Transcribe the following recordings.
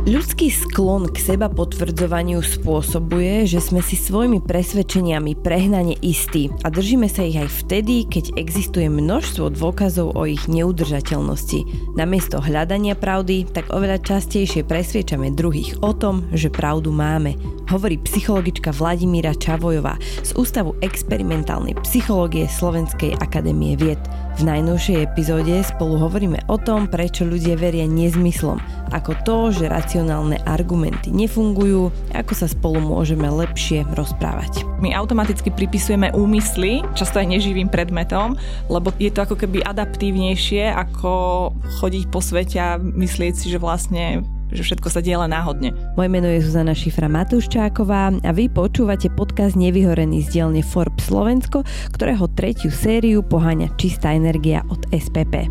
Ľudský sklon k seba potvrdzovaniu spôsobuje, že sme si svojimi presvedčeniami prehnane istí a držíme sa ich aj vtedy, keď existuje množstvo dôkazov o ich neudržateľnosti. Namiesto hľadania pravdy, tak oveľa častejšie presviečame druhých o tom, že pravdu máme. Hovorí psychologička Vladimíra Čavojová z Ústavu experimentálnej psychológie Slovenskej akadémie vied. V najnovšej epizóde spolu hovoríme o tom, prečo ľudia veria nezmyslom, ako to, že racionálne argumenty nefungujú, ako sa spolu môžeme lepšie rozprávať. My automaticky pripisujeme úmysly, často aj neživým predmetom, lebo je to ako keby adaptívnejšie, ako chodiť po svete a myslieť si, že vlastne že všetko sa deje len náhodne. Moje meno je Zuzana Šifra-Matúščáková a vy počúvate podcast Nevyhorený z dielne Forbes Slovensko, ktorého 3. sériu poháňa Čistá energia od SPP.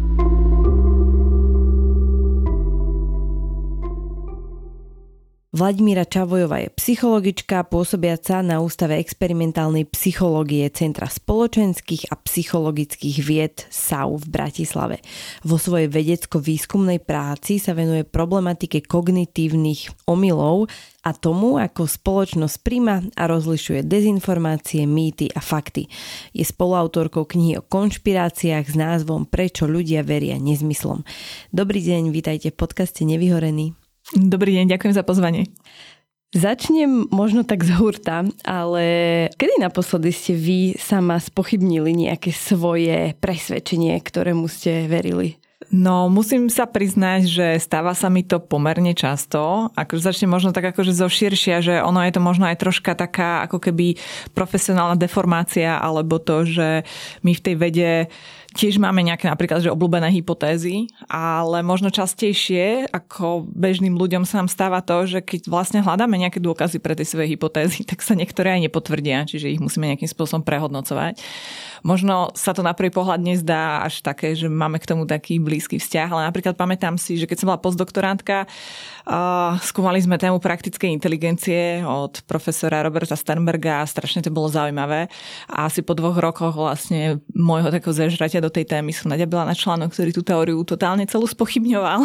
Vladimíra Čavojová je psychologička pôsobiaca na Ústave experimentálnej psychológie Centra spoločenských a psychologických vied SAU v Bratislave. Vo svojej vedecko-výskumnej práci sa venuje problematike kognitívnych omylov a tomu, ako spoločnosť príjma a rozlišuje dezinformácie, mýty a fakty. Je spoluautorkou knihy o konšpiráciách s názvom Prečo ľudia veria nezmyslom. Dobrý deň, vítajte v podcaste Nevyhorený. Dobrý deň, ďakujem za pozvanie. Začnem možno tak z hurta, ale kedy naposledy ste vy sama spochybnili nejaké svoje presvedčenie, ktorému ste verili? No, musím sa priznať, že stáva sa mi to pomerne často. Akože začne možno tak akože zoširšia, že ono je to možno aj troška taká ako keby profesionálna deformácia, alebo to, že my v tej vede tiež máme nejaké napríklad, že obľúbené hypotézy, ale možno častejšie ako bežným ľuďom sa nám stáva to, že keď vlastne hľadáme nejaké dôkazy pre tie svoje hypotézy, tak sa niektoré aj nepotvrdia, čiže ich musíme nejakým spôsobom prehodnocovať. Možno sa to na prvý pohľad nezdá až také, že máme k tomu taký blízky vzťah, ale napríklad pamätám si, že keď som bola postdoktorantka, skúmali sme tému praktickej inteligencie od profesora Roberta Sternberga a strašne to bolo zaujímavé. A asi po 2 rokoch vlastne môjho takého zežratia do tej témy som naďabila na článok, ktorý tú teóriu totálne celú spochybňoval.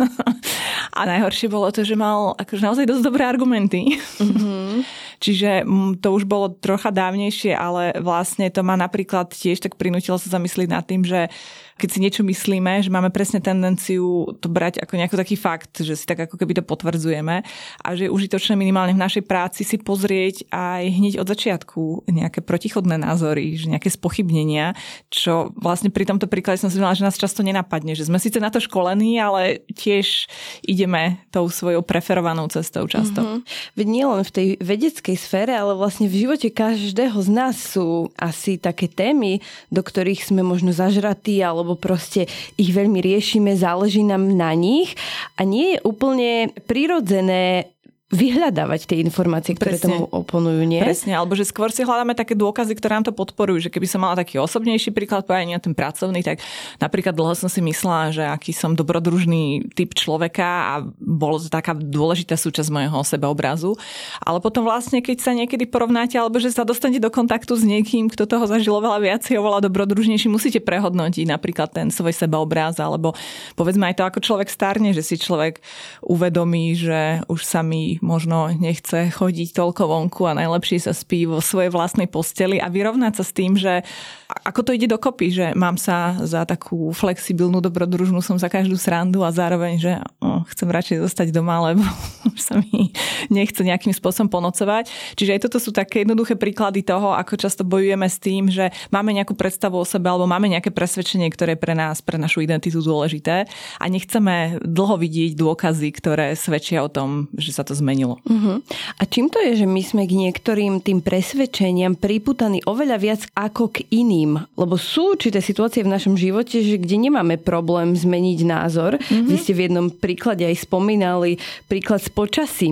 A najhoršie bolo to, že mal akože naozaj dosť dobré argumenty. Mm-hmm. Čiže to už bolo trocha dávnejšie, ale vlastne to ma napríklad tiež tak prinútilo sa zamyslieť nad tým, že keď si niečo myslíme, že máme presne tendenciu to brať ako nejaký taký fakt, že si tak ako keby to potvrdzujeme a že je užitočné minimálne v našej práci si pozrieť aj hneď od začiatku nejaké protichodné názory, že nejaké spochybnenia, čo vlastne pri tomto príklade som si myslela, že nás často nenapadne, že sme síce na to školení, ale tiež ideme tou svojou preferovanou cestou často. Mm-hmm. Veď nie len v tej vedeckej sfére, ale vlastne v živote každého z nás sú asi také témy, do ktorých sme možno zažratí alebo proste ich veľmi riešime, záleží nám na nich a nie je úplne prirodzené vyhľadávať tie informácie, ktoré tomu oponujú, nie? Presne, alebo že skôr si hľadáme také dôkazy, ktoré nám to podporujú, že keby som mala taký osobnejší príklad, povedať ten pracovný, tak napríklad dlho som si myslela, že aký som dobrodružný typ človeka a bolo to taká dôležitá súčasť mojho sebaobrazu, ale potom vlastne, keď sa niekedy porovnáte, alebo že sa dostanete do kontaktu s niekým, kto toho zažil oveľa viac, je oveľa dobrodružnejší, musíte prehodnotiť napríklad ten svoj sebaobraz, alebo povedzme aj to, ako človek starne, že si človek uvedomí, že už sa mi možno nechce chodiť toľko vonku a najlepšie sa spí vo svojej vlastnej posteli a vyrovnať sa s tým, že ako to ide dokopy, že mám sa za takú flexibilnú, dobrodružnú, som za každú srandu a zároveň, že chcem radšej zostať doma, lebo už sa mi nechce nejakým spôsobom ponocovať. Čiže aj toto sú také jednoduché príklady toho, ako často bojujeme s tým, že máme nejakú predstavu o sebe alebo máme nejaké presvedčenie, ktoré je pre nás, pre našu identitu dôležité a nechceme dlho vidieť dôkazy, ktoré svedčia o tom, že sa to zmenilo. Uh-huh. A čím to je, že my sme k niektorým tým presvedčeniam pripútaní oveľa viac ako k iným? Lebo sú určité situácie v našom živote, že kde nemáme problém zmeniť názor. Uh-huh. Vy ste v jednom príklade aj spomínali príklad s počasím,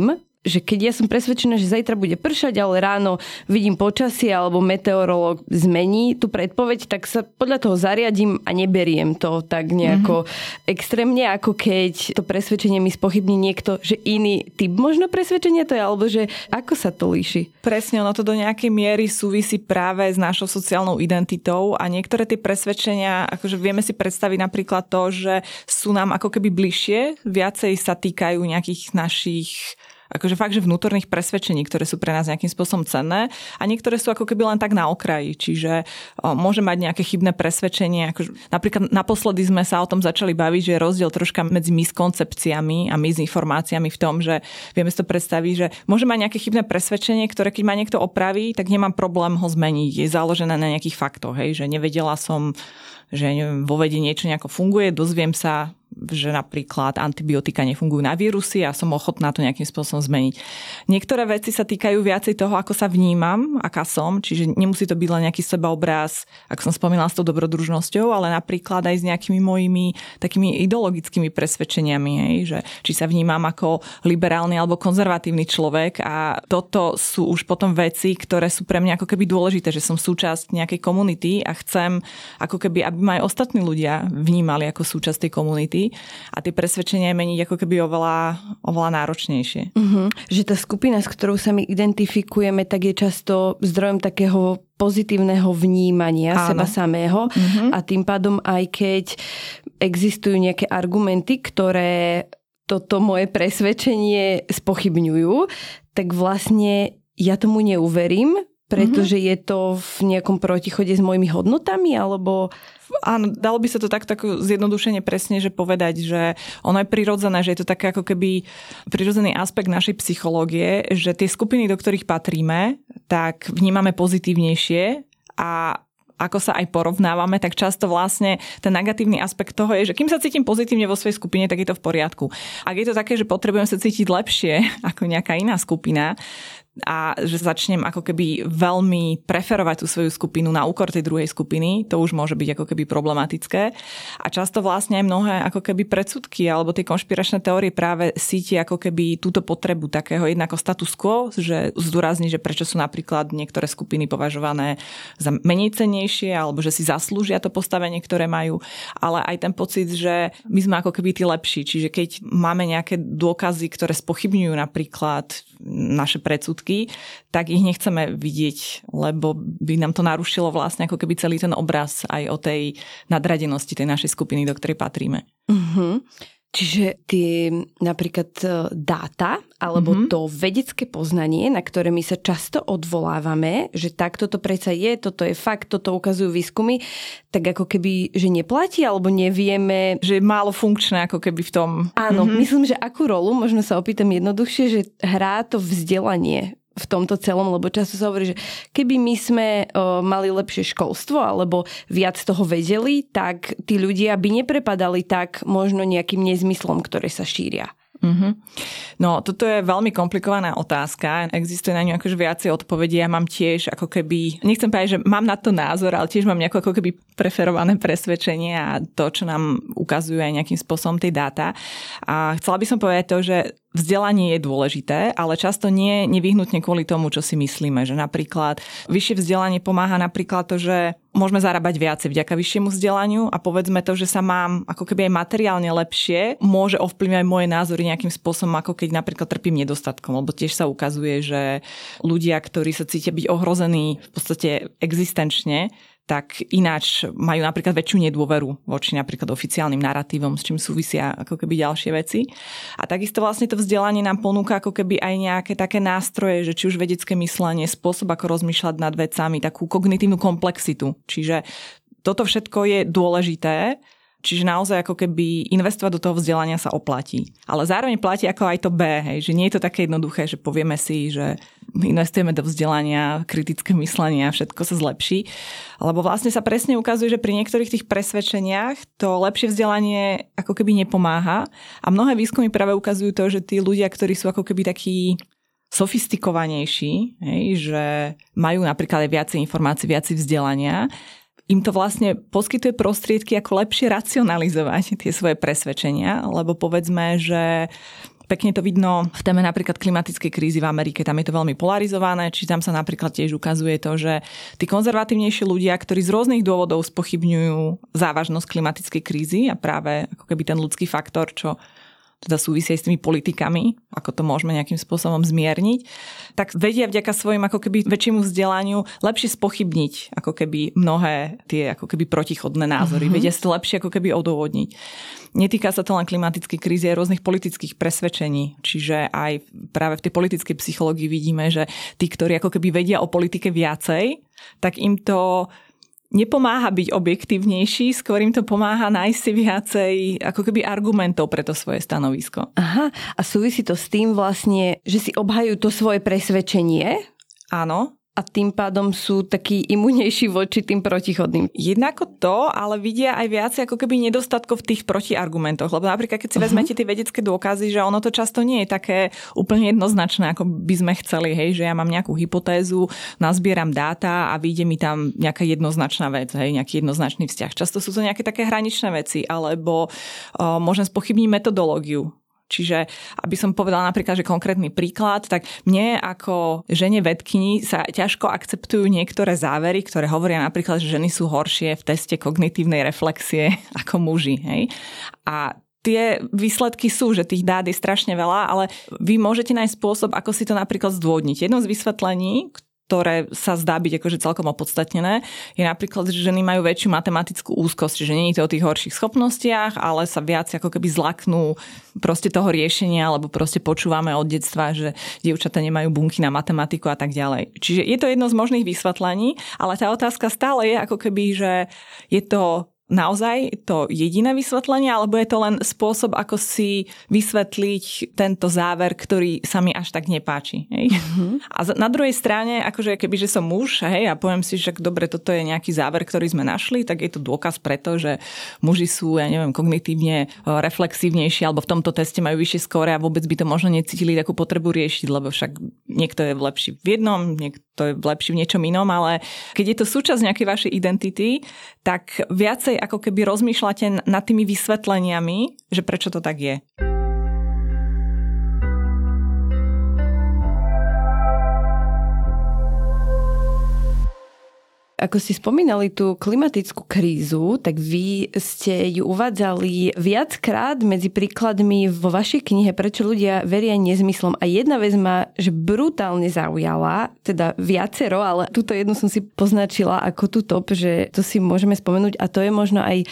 že keď ja som presvedčená, že zajtra bude pršať, ale ráno vidím počasie alebo meteorológ zmení tú predpoveď, tak sa podľa toho zariadím a neberiem to tak nejako extrémne, ako keď to presvedčenie mi spochybní niekto, že iný typ možno presvedčenia to je, alebo že ako sa to líši. Presne, ono to do nejakej miery súvisí práve s našou sociálnou identitou a niektoré tie presvedčenia, akože vieme si predstaviť napríklad to, že sú nám ako keby bližšie, viacej sa týkajú nejakých našich akože fakt, že vnútorných presvedčení, ktoré sú pre nás nejakým spôsobom cenné a niektoré sú ako keby len tak na okraji, čiže môže mať nejaké chybné presvedčenie. Akože, napríklad naposledy sme sa o tom začali baviť, že je rozdiel troška medzi miskoncepciami a mizinformáciami v tom, že vieme si to predstaviť, že môže mať nejaké chybné presvedčenie, ktoré keď ma niekto opraví, tak nemám problém ho zmeniť. Je založené na nejakých faktoch, hej, že nevedela som, že neviem, vo vede niečo nejako funguje, dozviem sa, že napríklad antibiotika nefungujú na vírusy a som ochotná to nejakým spôsobom zmeniť. Niektoré veci sa týkajú viacej toho, ako sa vnímam, aká som, čiže nemusí to byť len nejaký sebaobraz, ako som spomínala, s tou dobrodružnosťou, ale napríklad aj s nejakými mojimi takými ideologickými presvedčeniami, hej, že či sa vnímam ako liberálny alebo konzervatívny človek a toto sú už potom veci, ktoré sú pre mňa ako keby dôležité, že som súčasť nejakej komunity a chcem ako keby, aby ma aj ostatní ľudia vnímali ako súčasť tej komunity. A tie presvedčenia meniť ako keby oveľa náročnejšie. Že tá skupina, s ktorou sa my identifikujeme, tak je často zdrojom takého pozitívneho vnímania seba samého a tým pádom aj keď existujú nejaké argumenty, ktoré toto moje presvedčenie spochybňujú, tak vlastne ja tomu neuverím, pretože je to v nejakom protichode s mojimi hodnotami, alebo... Áno, dalo by sa to takto zjednodušene presne, že povedať, že ono je prirodzené, že je to také ako keby prirodzený aspekt našej psychológie, že tie skupiny, do ktorých patríme, tak vnímame pozitívnejšie a ako sa aj porovnávame, tak často vlastne ten negatívny aspekt toho je, že kým sa cítim pozitívne vo svojej skupine, tak je to v poriadku. Ak je to také, že potrebujem sa cítiť lepšie ako nejaká iná skupina, a že začnem ako keby veľmi preferovať tú svoju skupinu na úkor tej druhej skupiny, to už môže byť ako keby problematické. A často vlastne aj mnohé ako keby predsudky alebo tie konšpiračné teórie práve sítia ako keby túto potrebu takého jednako status quo, že zdôrazní, že prečo sú napríklad niektoré skupiny považované za menej cennejšie alebo že si zaslúžia to postavenie, ktoré majú, ale aj ten pocit, že my sme ako keby tí lepší. Čiže keď máme nejaké dôkazy, ktoré spochybňujú napríklad naše predsudky, tak ich nechceme vidieť, lebo by nám to narušilo vlastne ako keby celý ten obraz aj o tej nadradenosti tej našej skupiny, do ktorej patríme. Čiže tie napríklad dáta alebo to vedecké poznanie, na ktoré my sa často odvolávame, že takto to predsa je, toto je fakt, toto ukazujú výskumy, tak ako keby, že neplatí alebo nevieme... Že je málo funkčné ako keby v tom... Áno, myslím, že akú rolu, možno sa opýtam jednoduchšie, že hrá to vzdelanie v tomto celom, lebo často sa hovorí, že keby my sme mali lepšie školstvo alebo viac toho vedeli, tak tí ľudia by neprepadali tak možno nejakým nezmyslom, ktoré sa šíria. No, toto je veľmi komplikovaná otázka. Existuje na ňu akože viacej odpovedí. Ja mám tiež ako keby, nechcem povedať, že mám na to názor, ale tiež mám nejaké ako keby preferované presvedčenie a to, čo nám ukazujú aj nejakým spôsobom tie dáta. A chcela by som povedať to, že vzdelanie je dôležité, ale často nie nevyhnutne kvôli tomu, čo si myslíme. Že napríklad vyššie vzdelanie pomáha napríklad to, že môžeme zarábať viacej vďaka vyššiemu vzdelaniu a povedzme to, že sa mám ako keby aj materiálne lepšie, môže ovplyvňovať moje názory nejakým spôsobom, ako keď napríklad trpím nedostatkom, lebo tiež sa ukazuje, že ľudia, ktorí sa cítia byť ohrození v podstate existenčne, tak ináč majú napríklad väčšiu nedôveru voči napríklad oficiálnym naratívom, s čím súvisia ako keby ďalšie veci. A takisto vlastne to vzdelanie nám ponúka ako keby aj nejaké také nástroje, že či už vedecké myslenie, spôsob ako rozmýšľať nad vecami, takú kognitívnu komplexitu. Čiže toto všetko je dôležité, čiže naozaj ako keby investovať do toho vzdelania sa oplatí. Ale zároveň platí ako aj to B, hej, že nie je to také jednoduché, že povieme si, že investujeme do vzdelania, kritické myslenie a všetko sa zlepší. Lebo vlastne sa presne ukazuje, že pri niektorých tých presvedčeniach to lepšie vzdelanie ako keby nepomáha. A mnohé výskumy práve ukazujú to, že tí ľudia, ktorí sú ako keby takí sofistikovanejší, hej, že majú napríklad aj viacej informácií, viacej vzdelania, im to vlastne poskytuje prostriedky, ako lepšie racionalizovať tie svoje presvedčenia, lebo povedzme, že pekne to vidno v téme napríklad klimatickej krízy v Amerike. Tam je to veľmi polarizované, či tam sa napríklad tiež ukazuje to, že tí konzervatívnejší ľudia, ktorí z rôznych dôvodov spochybňujú závažnosť klimatickej krízy a práve ako keby ten ľudský faktor, čo teda súvisí s tými politikami, ako to môžeme nejakým spôsobom zmierniť, tak vedia vďaka svojim ako keby väčšiemu vzdelaniu lepšie spochybniť ako keby mnohé tie ako keby protichodné názory. Vedia si to lepšie ako keby odôvodniť. Netýka sa to len klimatickej krízy a rôznych politických presvedčení. Čiže aj práve v tej politickej psychológii vidíme, že tí, ktorí ako keby vedia o politike viacej, tak im to nepomáha byť objektívnejší, skôr im to pomáha nájsť si viacej ako keby argumentov pre to svoje stanovisko. Aha, a súvisí to s tým vlastne, že si obhajujú to svoje presvedčenie? Áno. A tým pádom sú takí imunnejší voči tým protichodným. Jednako to, ale vidia aj viac ako keby nedostatkov v tých protiargumentoch. Lebo napríklad, keď si vezmete tie vedecké dôkazy, že ono to často nie je také úplne jednoznačné, ako by sme chceli, hej, že ja mám nejakú hypotézu, nazbieram dáta a vyjde mi tam nejaká jednoznačná vec, hej, nejaký jednoznačný vzťah. Často sú to nejaké také hraničné veci, alebo môžem spochybniť metodológiu. Čiže, aby som povedala napríklad, že konkrétny príklad, tak mne ako žene vedkyni sa ťažko akceptujú niektoré závery, ktoré hovoria napríklad, že ženy sú horšie v teste kognitívnej reflexie ako muži. Hej? A tie výsledky sú, že tých dát je strašne veľa, ale vy môžete nájsť spôsob, ako si to napríklad zdôvodniť. Jedno z vysvetlení, ktoré sa zdá byť akože celkom opodstatnené, je napríklad, že ženy majú väčšiu matematickú úzkosť, že nie je to o tých horších schopnostiach, ale sa viac ako keby zlaknú proste toho riešenia, alebo proste počúvame od detstva, že dievčatá nemajú bunky na matematiku a tak ďalej. Čiže je to jedno z možných vysvetlení, ale tá otázka stále je ako keby, že je to naozaj to jediné vysvetlenie, alebo je to len spôsob, ako si vysvetliť tento záver, ktorý sa mi až tak nepáči. Hej? A na druhej strane, akože kebyže som muž, hej, a poviem si, že dobre, toto je nejaký záver, ktorý sme našli, tak je to dôkaz preto, že muži sú, ja neviem, kognitívne reflexívnejší, alebo v tomto teste majú vyššie skóre a vôbec by to možno necítili takú potrebu riešiť, lebo však niekto je lepší v jednom, niekto je lepší v niečom inom, ale keď je to súčasť nejakej vašej identity, tak viacej ako keby rozmýšľate nad tými vysvetleniami, že prečo to tak je. Ako ste spomínali tú klimatickú krízu, tak vy ste ju uvádzali viackrát medzi príkladmi vo vašej knihe Prečo ľudia veria nezmyslom. A jedna vec ma že brutálne zaujala, teda viacero, ale túto jednu som si poznačila ako tú top, že to si môžeme spomenúť a to je možno aj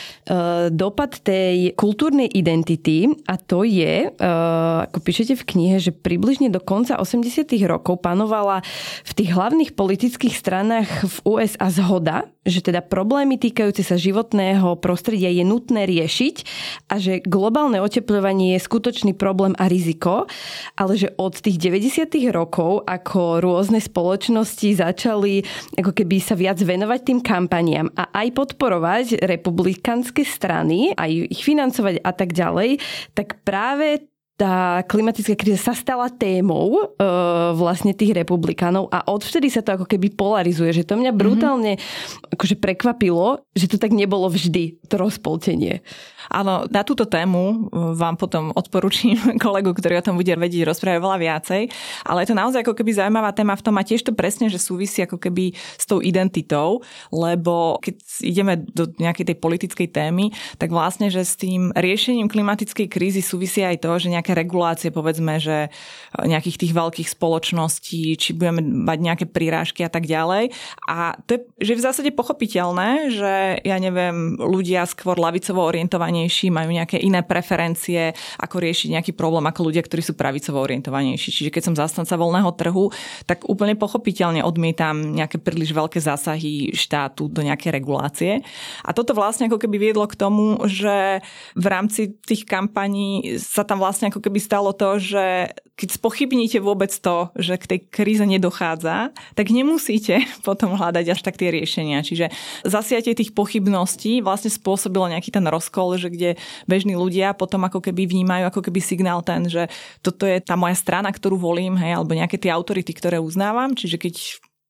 dopad tej kultúrnej identity a to je, ako píšete v knihe, že približne do konca 80. rokov panovala v tých hlavných politických stranách v USA zhoda, že teda problémy týkajúce sa životného prostredia je nutné riešiť a že globálne otepľovanie je skutočný problém a riziko, ale že od tých 90. rokov, ako rôzne spoločnosti začali ako keby sa viac venovať tým kampaniám a aj podporovať republikánske strany, aj ich financovať a tak ďalej, tak práve tá klimatická kríza sa stala témou vlastne tých republikánov a odvtedy sa to ako keby polarizuje, že to mňa brutálne akože prekvapilo, že to tak nebolo vždy, to rozpoltenie. Áno, na túto tému vám potom odporúčim kolegu, ktorý o tom bude vedieť rozprávať veľa viacej, ale je to naozaj ako keby zaujímavá téma v tom a tiež to presne, že súvisí ako keby s tou identitou, lebo keď ideme do nejakej tej politickej témy, tak vlastne, že s tým riešením klimatickej krízy súvisí aj to, že nejaké regulácie, povedzme, že nejakých tých veľkých spoločností, či budeme mať nejaké prirážky a tak ďalej. A to je, že v zásade pochopiteľné, že ja neviem, ľudia skôr ľavicovo orientovanejší majú nejaké iné preferencie, ako riešiť nejaký problém ako ľudia, ktorí sú pravicovo orientovanejší. Čiže keď som zastanca voľného trhu, tak úplne pochopiteľne odmietam nejaké príliš veľké zásahy štátu do nejaké regulácie. A toto vlastne ako keby viedlo k tomu, že v rámci tých kampaní sa tam vlastne ako keby stalo to, že keď spochybníte vôbec to, že k tej kríze nedochádza, tak nemusíte potom hľadať až tak tie riešenia. Čiže zasiatie tých pochybností vlastne spôsobilo nejaký ten rozkol, že kde bežní ľudia potom ako keby vnímajú ako keby signál ten, že toto je tá moja strana, ktorú volím, hej, alebo nejaké tie autority, ktoré uznávam. Čiže keď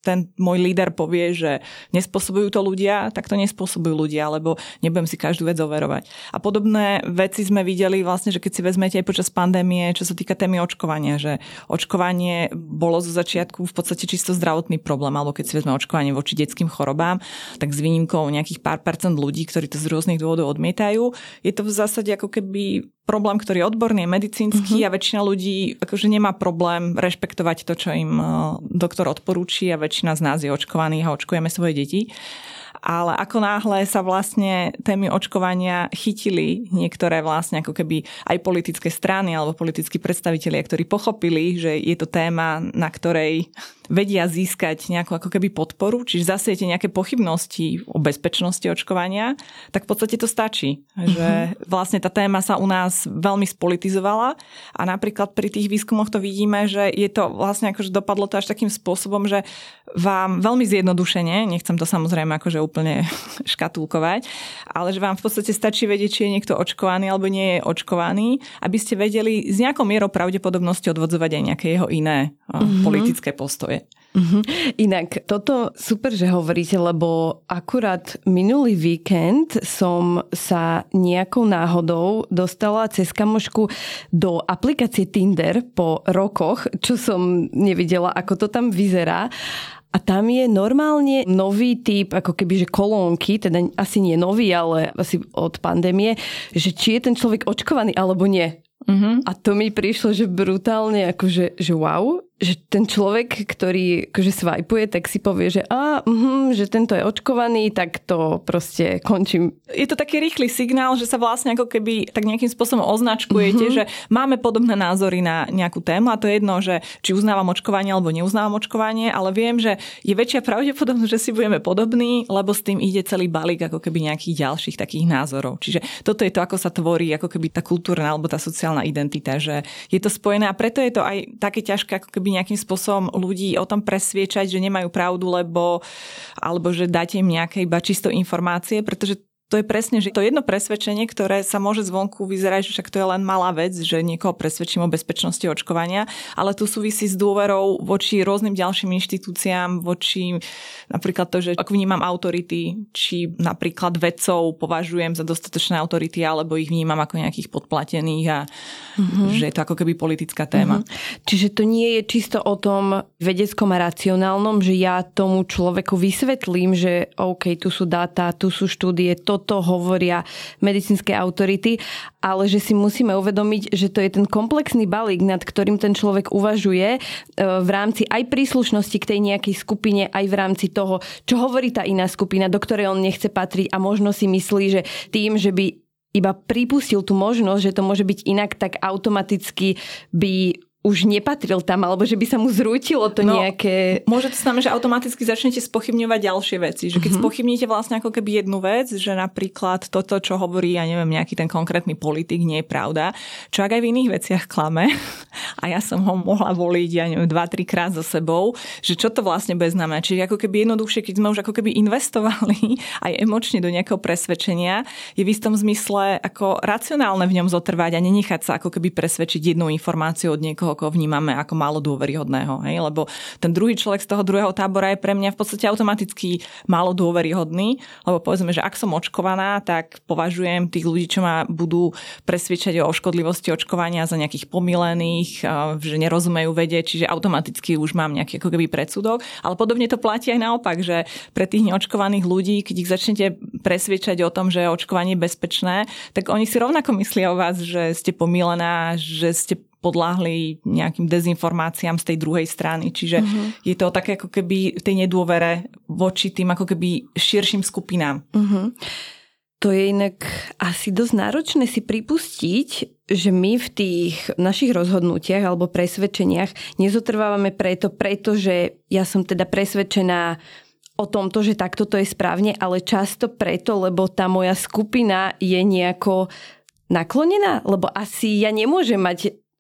ten môj líder povie, že nespôsobujú to ľudia, tak to nespôsobujú ľudia, lebo nebudem si každú vec overovať. A podobné veci sme videli vlastne, že keď si vezmete aj počas pandémie, čo sa týka témy očkovania, že očkovanie bolo zo začiatku v podstate čisto zdravotný problém, alebo keď si vezme očkovanie voči detským chorobám, tak s výnimkou nejakých pár percent ľudí, ktorí to z rôznych dôvodov odmietajú, je to v zásade ako keby problém, ktorý je odborný, medicínsky a väčšina ľudí akože nemá problém rešpektovať to, čo im doktor odporúči a väčšina z nás je očkovaných a očkujeme svoje deti. Ale ako náhle sa vlastne témy očkovania chytili niektoré vlastne ako keby aj politické strany alebo politickí predstavitelia, ktorí pochopili, že je to téma, na ktorej vedia získať nejakú ako keby podporu, čiže zasiete nejaké pochybnosti o bezpečnosti očkovania, tak v podstate to stačí. Že vlastne tá téma sa u nás veľmi spolitizovala a napríklad pri tých výskumoch to vidíme, že je to vlastne akože dopadlo to až takým spôsobom, že vám veľmi zjednodušene, nechcem to samozrejme akože úplne škatulkovať, ale že vám v podstate stačí vedieť, či je niekto očkovaný alebo nie je očkovaný, aby ste vedeli s nejakou mierou pravdepodobnosti odvodzovať aj nejaké jeho iné politické postoje. Inak, toto super, že hovoríte, lebo akurát minulý víkend som sa nejakou náhodou dostala cez kamošku do aplikácie Tinder po rokoch, čo som nevidela, ako to tam vyzerá. A tam je normálne nový typ, ako keby, že kolónky, teda asi nie nový, ale asi od pandémie, že či je ten človek očkovaný alebo nie. A to mi prišlo, že brutálne, akože, že wow, že ten človek, ktorý akože swipuje, tak si povie, že že tento je očkovaný, tak to proste končím. Je to taký rýchly signál, že sa vlastne ako keby tak nejakým spôsobom označkujete, že máme podobné názory na nejakú tému a to je jedno, že či uznávam očkovanie alebo neuznávam očkovanie, ale viem, že je väčšia pravdepodobnosť, že si budeme podobní, lebo s tým ide celý balík ako keby nejakých ďalších takých názorov. Čiže toto je to, ako sa tvorí ako keby tá kultúrna alebo tá sociálna identita, že je to spojené a preto je to aj také ťažké ako keby nejakým spôsobom ľudí o tom presviečať, že nemajú pravdu, alebo že dáte im nejaké iba čisto informácie, pretože to je presne, že to jedno presvedčenie, ktoré sa môže zvonku vyzerať, že však to je len malá vec, že niekoho presvedčím o bezpečnosti očkovania, ale tu súvisí s dôverou voči rôznym ďalším inštitúciám, voči napríklad to, že ak vnímam autority, či napríklad vedcov považujem za dostatočné autority, alebo ich vnímam ako nejakých podplatených a že je to ako keby politická téma. Čiže to nie je čisto o tom vedeckom a racionálnom, že ja tomu človeku vysvetlím, že OK, tu sú dáta, tu sú štúdie, toto hovoria medicínske autority, ale že si musíme uvedomiť, že to je ten komplexný balík, nad ktorým ten človek uvažuje v rámci aj príslušnosti k tej nejakej skupine, aj v rámci toho, čo hovorí tá iná skupina, do ktorej on nechce patriť a možno si myslí, že tým, že by iba pripustil tú možnosť, že to môže byť inak, tak automaticky by už nepatril tam, alebo že by sa mu zrútilo to nejaké... Môže to znamenáť, že automaticky začnete spochybňovať ďalšie veci. Že keď spochybníte vlastne ako keby jednu vec, že napríklad toto, čo hovorí, ja neviem, nejaký ten konkrétny politik, nie je pravda, čo ak aj v iných veciach klame, a ja som ho mohla voliť, ja neviem, 2-3 krát za sebou, že čo to vlastne bude znamenať. Čiže ako keby jednoduchšie, keď sme už ako keby investovali aj emočne do nejakého presvedčenia, je v istom zmysle ako racionálne v ňom zotrvať a nenechať sa ako keby presvedčiť jednou informáciou od niekoho, koho vnímame ako málo dôveryhodného. Hej? Lebo ten druhý človek z toho druhého tábora je pre mňa v podstate automaticky málo dôveryhodný, lebo povedzme, že ak som očkovaná, tak považujem tých ľudí, čo ma budú presviečať o škodlivosti očkovania za nejakých pomylených, že nerozumejú vede, čiže automaticky už mám nejaký ako keby predsudok. Ale podobne to platí aj naopak, že pre tých neočkovaných ľudí, keď ich začnete presviečať o tom, že očkovanie je bezpečné, tak oni si rovnako myslia o vás, že ste pomylená, že ste podľahli nejakým dezinformáciám z tej druhej strany. Čiže je to také ako keby v tej nedôvere voči tým ako keby širším skupinám. To je inak asi dosť náročné si pripustiť, že my v tých našich rozhodnutiach alebo presvedčeniach nezotrvávame pretože ja som teda presvedčená o tomto, že takto to je správne, ale často preto, lebo tá moja skupina je nejako naklonená, lebo asi ja nemôžem mať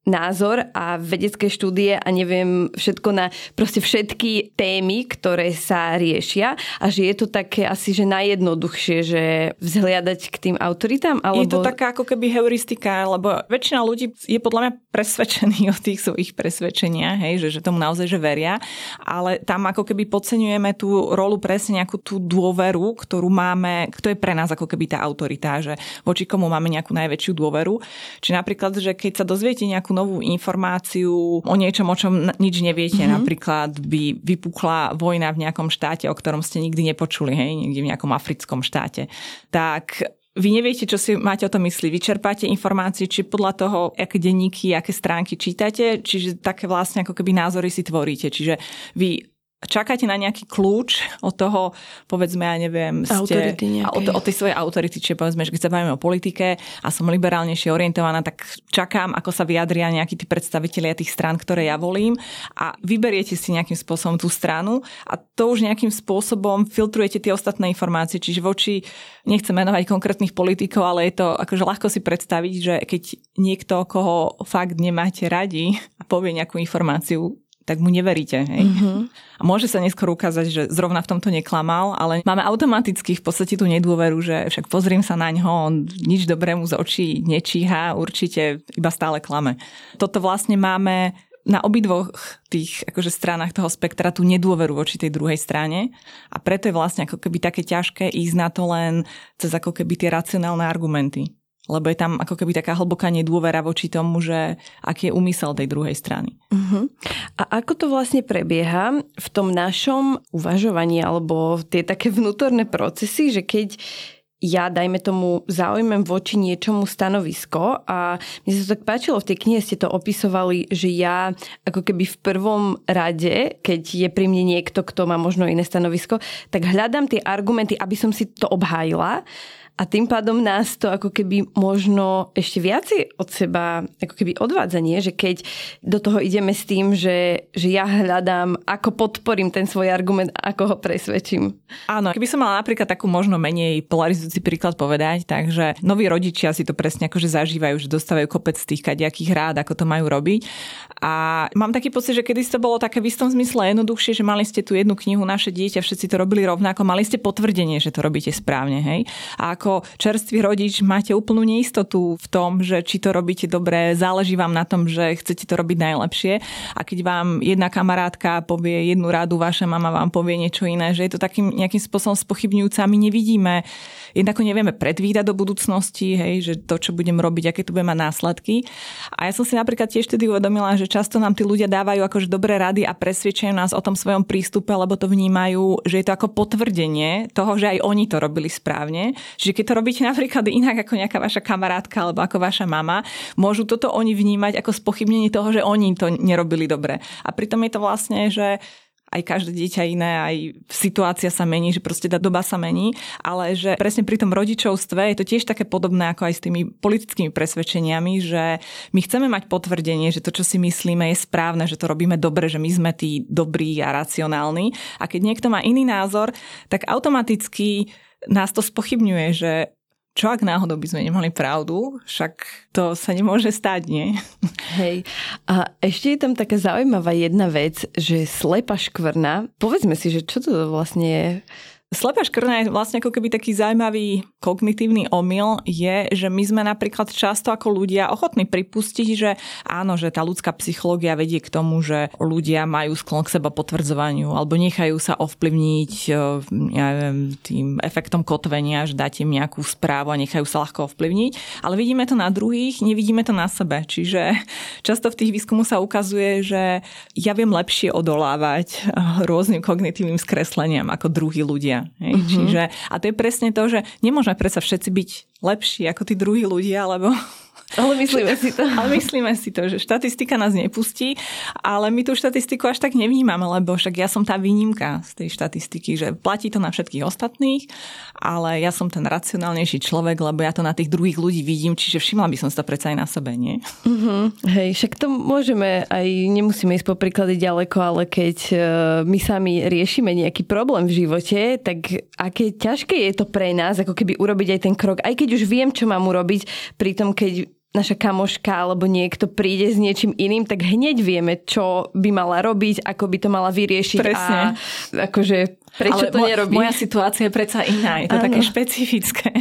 názor a vedecké štúdie a neviem všetko na proste všetky témy, ktoré sa riešia a že je to také asi, že najjednoduchšie, že vzhliadať k tým autoritám? Alebo... Je to taká ako keby heuristika, lebo väčšina ľudí je podľa mňa presvedčený o tých svojich presvedčeniach, hej, že tomu naozaj že veria, ale tam ako keby podceňujeme tú rolu presne nejakú tú dôveru, ktorú máme, kto je pre nás ako keby tá autorita, že voči komu máme nejakú najväčšiu dôveru. Či napríklad, že keď sa dozviete nejakú novú informáciu o niečom, o čom nič neviete, napríklad by vypukla vojna v nejakom štáte, o ktorom ste nikdy nepočuli, hej, niekde v nejakom africkom štáte, tak vy neviete, čo si máte o tom mysli. Vyčerpáte informácie, či podľa toho, aké denníky, aké stránky čítate, čiže také vlastne ako keby názory si tvoríte. Čiže vy čakáte na nejaký kľúč od toho, povedzme, ja neviem, ste od tej svojej autority, čiže povedzme, že keď sa bavíme o politike a som liberálnejšie orientovaná, tak čakám, ako sa vyjadria nejakí tí predstavitelia tých strán, ktoré ja volím a vyberiete si nejakým spôsobom tú stranu a to už nejakým spôsobom filtrujete tie ostatné informácie, čiže voči, nechcem menovať konkrétnych politikov, ale je to akože ľahko si predstaviť, že keď niekto, koho fakt nemáte radi a povie nejakú informáciu, tak mu neveríte. Hej? A môže sa neskôr ukázať, že zrovna v tomto neklamal, ale máme automaticky v podstate tú nedôveru, že však pozriem sa na ňo, on nič dobrému z očí nečíha, určite iba stále klame. Toto vlastne máme na obidvoch tých akože stranách toho spektra tú nedôveru voči tej druhej strane a preto je vlastne ako keby také ťažké ísť na to len cez ako keby tie racionálne argumenty. Lebo je tam ako keby taká hlboká nedôvera voči tomu, že aký je úmysel tej druhej strany. A ako to vlastne prebieha v tom našom uvažovaní alebo tie také vnútorné procesy, že keď ja, dajme tomu, zaujmem voči niečomu stanovisko a mne sa to tak páčilo, v tej knihe ste to opisovali, že ja ako keby v prvom rade, keď je pri mne niekto, kto má možno iné stanovisko, tak hľadám tie argumenty, aby som si to obhájila. A tým pádom nás to ako keby možno ešte viacej od seba ako keby odvádzanie, že keď do toho ideme s tým, že ja hľadám, ako podporím ten svoj argument, ako ho presvedčím. Áno, keby som mala napríklad takú možno menej polarizujúci príklad povedať, takže noví rodičia si to presne akože zažívajú, že dostávajú kopec tých kadejakých rád, ako to majú robiť. A mám taký pocit, že kedysi to bolo také v istom zmysle jednoduchšie, že mali ste tu jednu knihu Naše dieťa, všetci to robili rovnako, mali ste potvrdenie, že to robíte správne, hej. A ako čerstvý rodič máte úplnú neistotu v tom, že či to robíte dobre, záleží vám na tom, že chcete to robiť najlepšie. A keď vám jedna kamarátka povie jednu radu, vaša mama vám povie niečo iné, že je to takým nejakým spôsobom spochybňujúce, my nevidíme, jednako nevieme predvídať do budúcnosti, hej, že to, čo budem robiť, aké to bude mať následky. A ja som si napríklad tiež vtedy uvedomila, že často nám tí ľudia dávajú akože dobré rady a presvedčajú nás o tom svojom prístupe, lebo to vnímajú, že je to ako potvrdenie toho, že aj oni to robili správne. Že keď to robíte napríklad inak ako nejaká vaša kamarátka alebo ako vaša mama, môžu toto oni vnímať ako spochybnenie toho, že oni to nerobili dobre. A pritom je to vlastne, že aj každé dieťa iné, aj situácia sa mení, že proste tá doba sa mení, ale že presne pri tom rodičovstve je to tiež také podobné ako aj s tými politickými presvedčeniami, že my chceme mať potvrdenie, že to, čo si myslíme, je správne, že to robíme dobre, že my sme tí dobrí a racionálni. A keď niekto má iný názor, tak automaticky nás to spochybňuje, že čo ak náhodou by sme nemali pravdu, však to sa nemôže stať, nie? Hej, a ešte je tam taká zaujímavá jedna vec, že slepá škvrna. Povedzme si, že čo to vlastne je? Slepá škvrna je vlastne ako keby taký zaujímavý kognitívny omyl je, že my sme napríklad často ako ľudia ochotní pripustiť, že áno, že tá ľudská psychológia vedie k tomu, že ľudia majú sklon k seba potvrdzovaniu alebo nechajú sa ovplyvniť ja neviem, tým efektom kotvenia, že dáte im nejakú správu a nechajú sa ľahko ovplyvniť. Ale vidíme to na druhých, nevidíme to na sebe. Čiže často v tých výskumoch sa ukazuje, že ja viem lepšie odolávať rôznym kognitívnym skresleniam ako druhí ľudia. Čiže, a to je presne to, že nemôžeme predsa všetci byť lepší ako tí druhí ľudia, lebo Ale myslíme si to. Ale myslíme si to, že štatistika nás nepustí, ale my tú štatistiku až tak nevnímame, lebo však ja som tá výnimka z tej štatistiky, že platí to na všetkých ostatných, ale ja som ten racionálnejší človek, lebo ja to na tých druhých ľudí vidím, čiže všimla by som si to predsa aj na sebe, nie? Hej, však to môžeme aj, nemusíme ísť po príklady ďaleko, ale keď my sami riešime nejaký problém v živote, tak aké ťažké je to pre nás, ako keby urobiť aj ten krok, aj keď už viem, čo mám urobiť, pritom keď naša kamoška alebo niekto príde s niečím iným, tak hneď vieme, čo by mala robiť, ako by to mala vyriešiť. Presne. A akože prečo to nerobí. Moja situácia je predsa iná, je to také špecifické.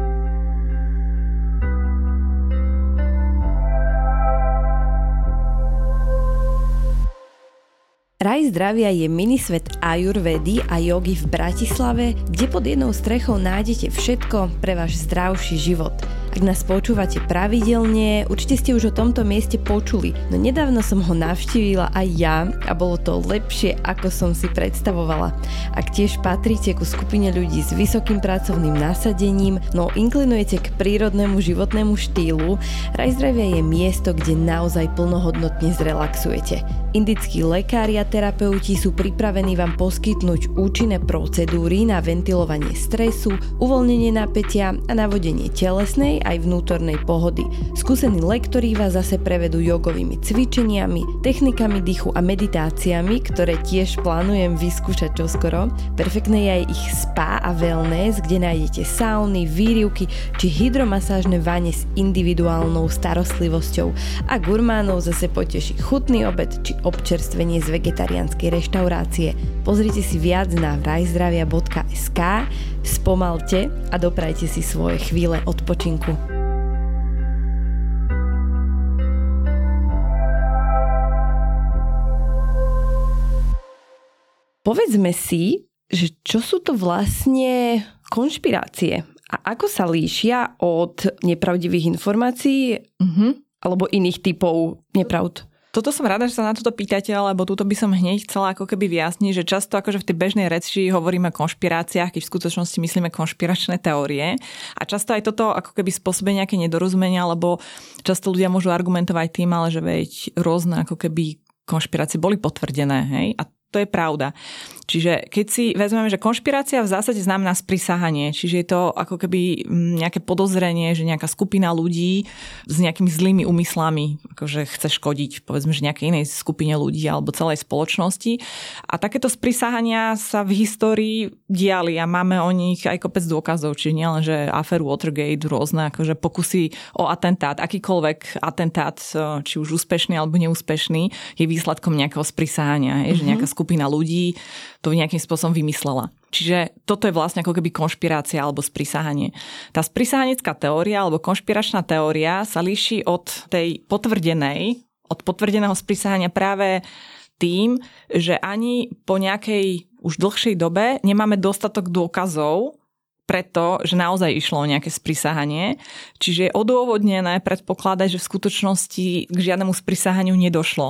Raj zdravia je minisvet ajurvedy a jogy v Bratislave, kde pod jednou strechou nájdete všetko pre váš zdravší život. Ak nás počúvate pravidelne, určite ste už o tomto mieste počuli, no nedávno som ho navštívila aj ja a bolo to lepšie, ako som si predstavovala. Ak tiež patríte ku skupine ľudí s vysokým pracovným nasadením, no inklinujete k prírodnému životnému štýlu, Raj zdravia je miesto, kde naozaj plnohodnotne zrelaxujete. Indickí lekári a terapeuti sú pripravení vám poskytnúť účinné procedúry na ventilovanie stresu, uvoľnenie napätia a navodenie telesnej aj vnútornej pohody. Skúsení lektori vás zase prevedú jogovými cvičeniami, technikami dýchu a meditáciami, ktoré tiež plánujem vyskúšať čoskoro. Perfektné je aj ich spa a wellness, kde nájdete sauny, výrivky či hydromasážne vane s individuálnou starostlivosťou a gurmánov zase poteší chutný obed či občerstvenie z vegetariánskej reštaurácie. Pozrite si viac na rajzdravia.sk, spomalte a doprajte si svoje chvíle odpočinku. Povedzme si, že čo sú to vlastne konšpirácie a ako sa líšia od nepravdivých informácií alebo iných typov nepravd. Toto som rada, že sa na toto pýtate, lebo túto by som hneď chcela ako keby vyjasniť, že často akože v tej bežnej reči hovoríme o konšpiráciách, keď v skutočnosti myslíme konšpiračné teórie. A často aj toto ako keby spôsobuje nejaké nedorozumenia, lebo často ľudia môžu argumentovať tým, ale že veď rôzne ako keby konšpirácie boli potvrdené, hej? A to je pravda. Čiže keď si vezmeme, že konšpirácia v zásade znamená sprisahanie, čiže je to ako keby nejaké podozrenie, že nejaká skupina ľudí s nejakými zlými úmyslami akože chce škodiť, povedzme, že nejakej inej skupine ľudí alebo celej spoločnosti. A takéto sprisahania sa v histórii diali a máme o nich aj kopec dôkazov, čiže nielen, že aféru Watergate, rôzne akože pokusy o atentát, akýkoľvek atentát, či už úspešný alebo neúspešný, je výsledkom nejakého sprisahania, že nejaká skupina ľudí to nejakým spôsobom vymyslela. Čiže toto je vlastne ako keby konšpirácia alebo sprisahanie. Tá sprisahanecká teória alebo konšpiračná teória sa líši od tej potvrdeného sprisahania práve tým, že ani po nejakej už dlhšej dobe nemáme dostatok dôkazov, pretože naozaj išlo o nejaké sprisahanie. Čiže je odôvodnené predpokladať, že v skutočnosti k žiadnemu sprisahaniu nedošlo.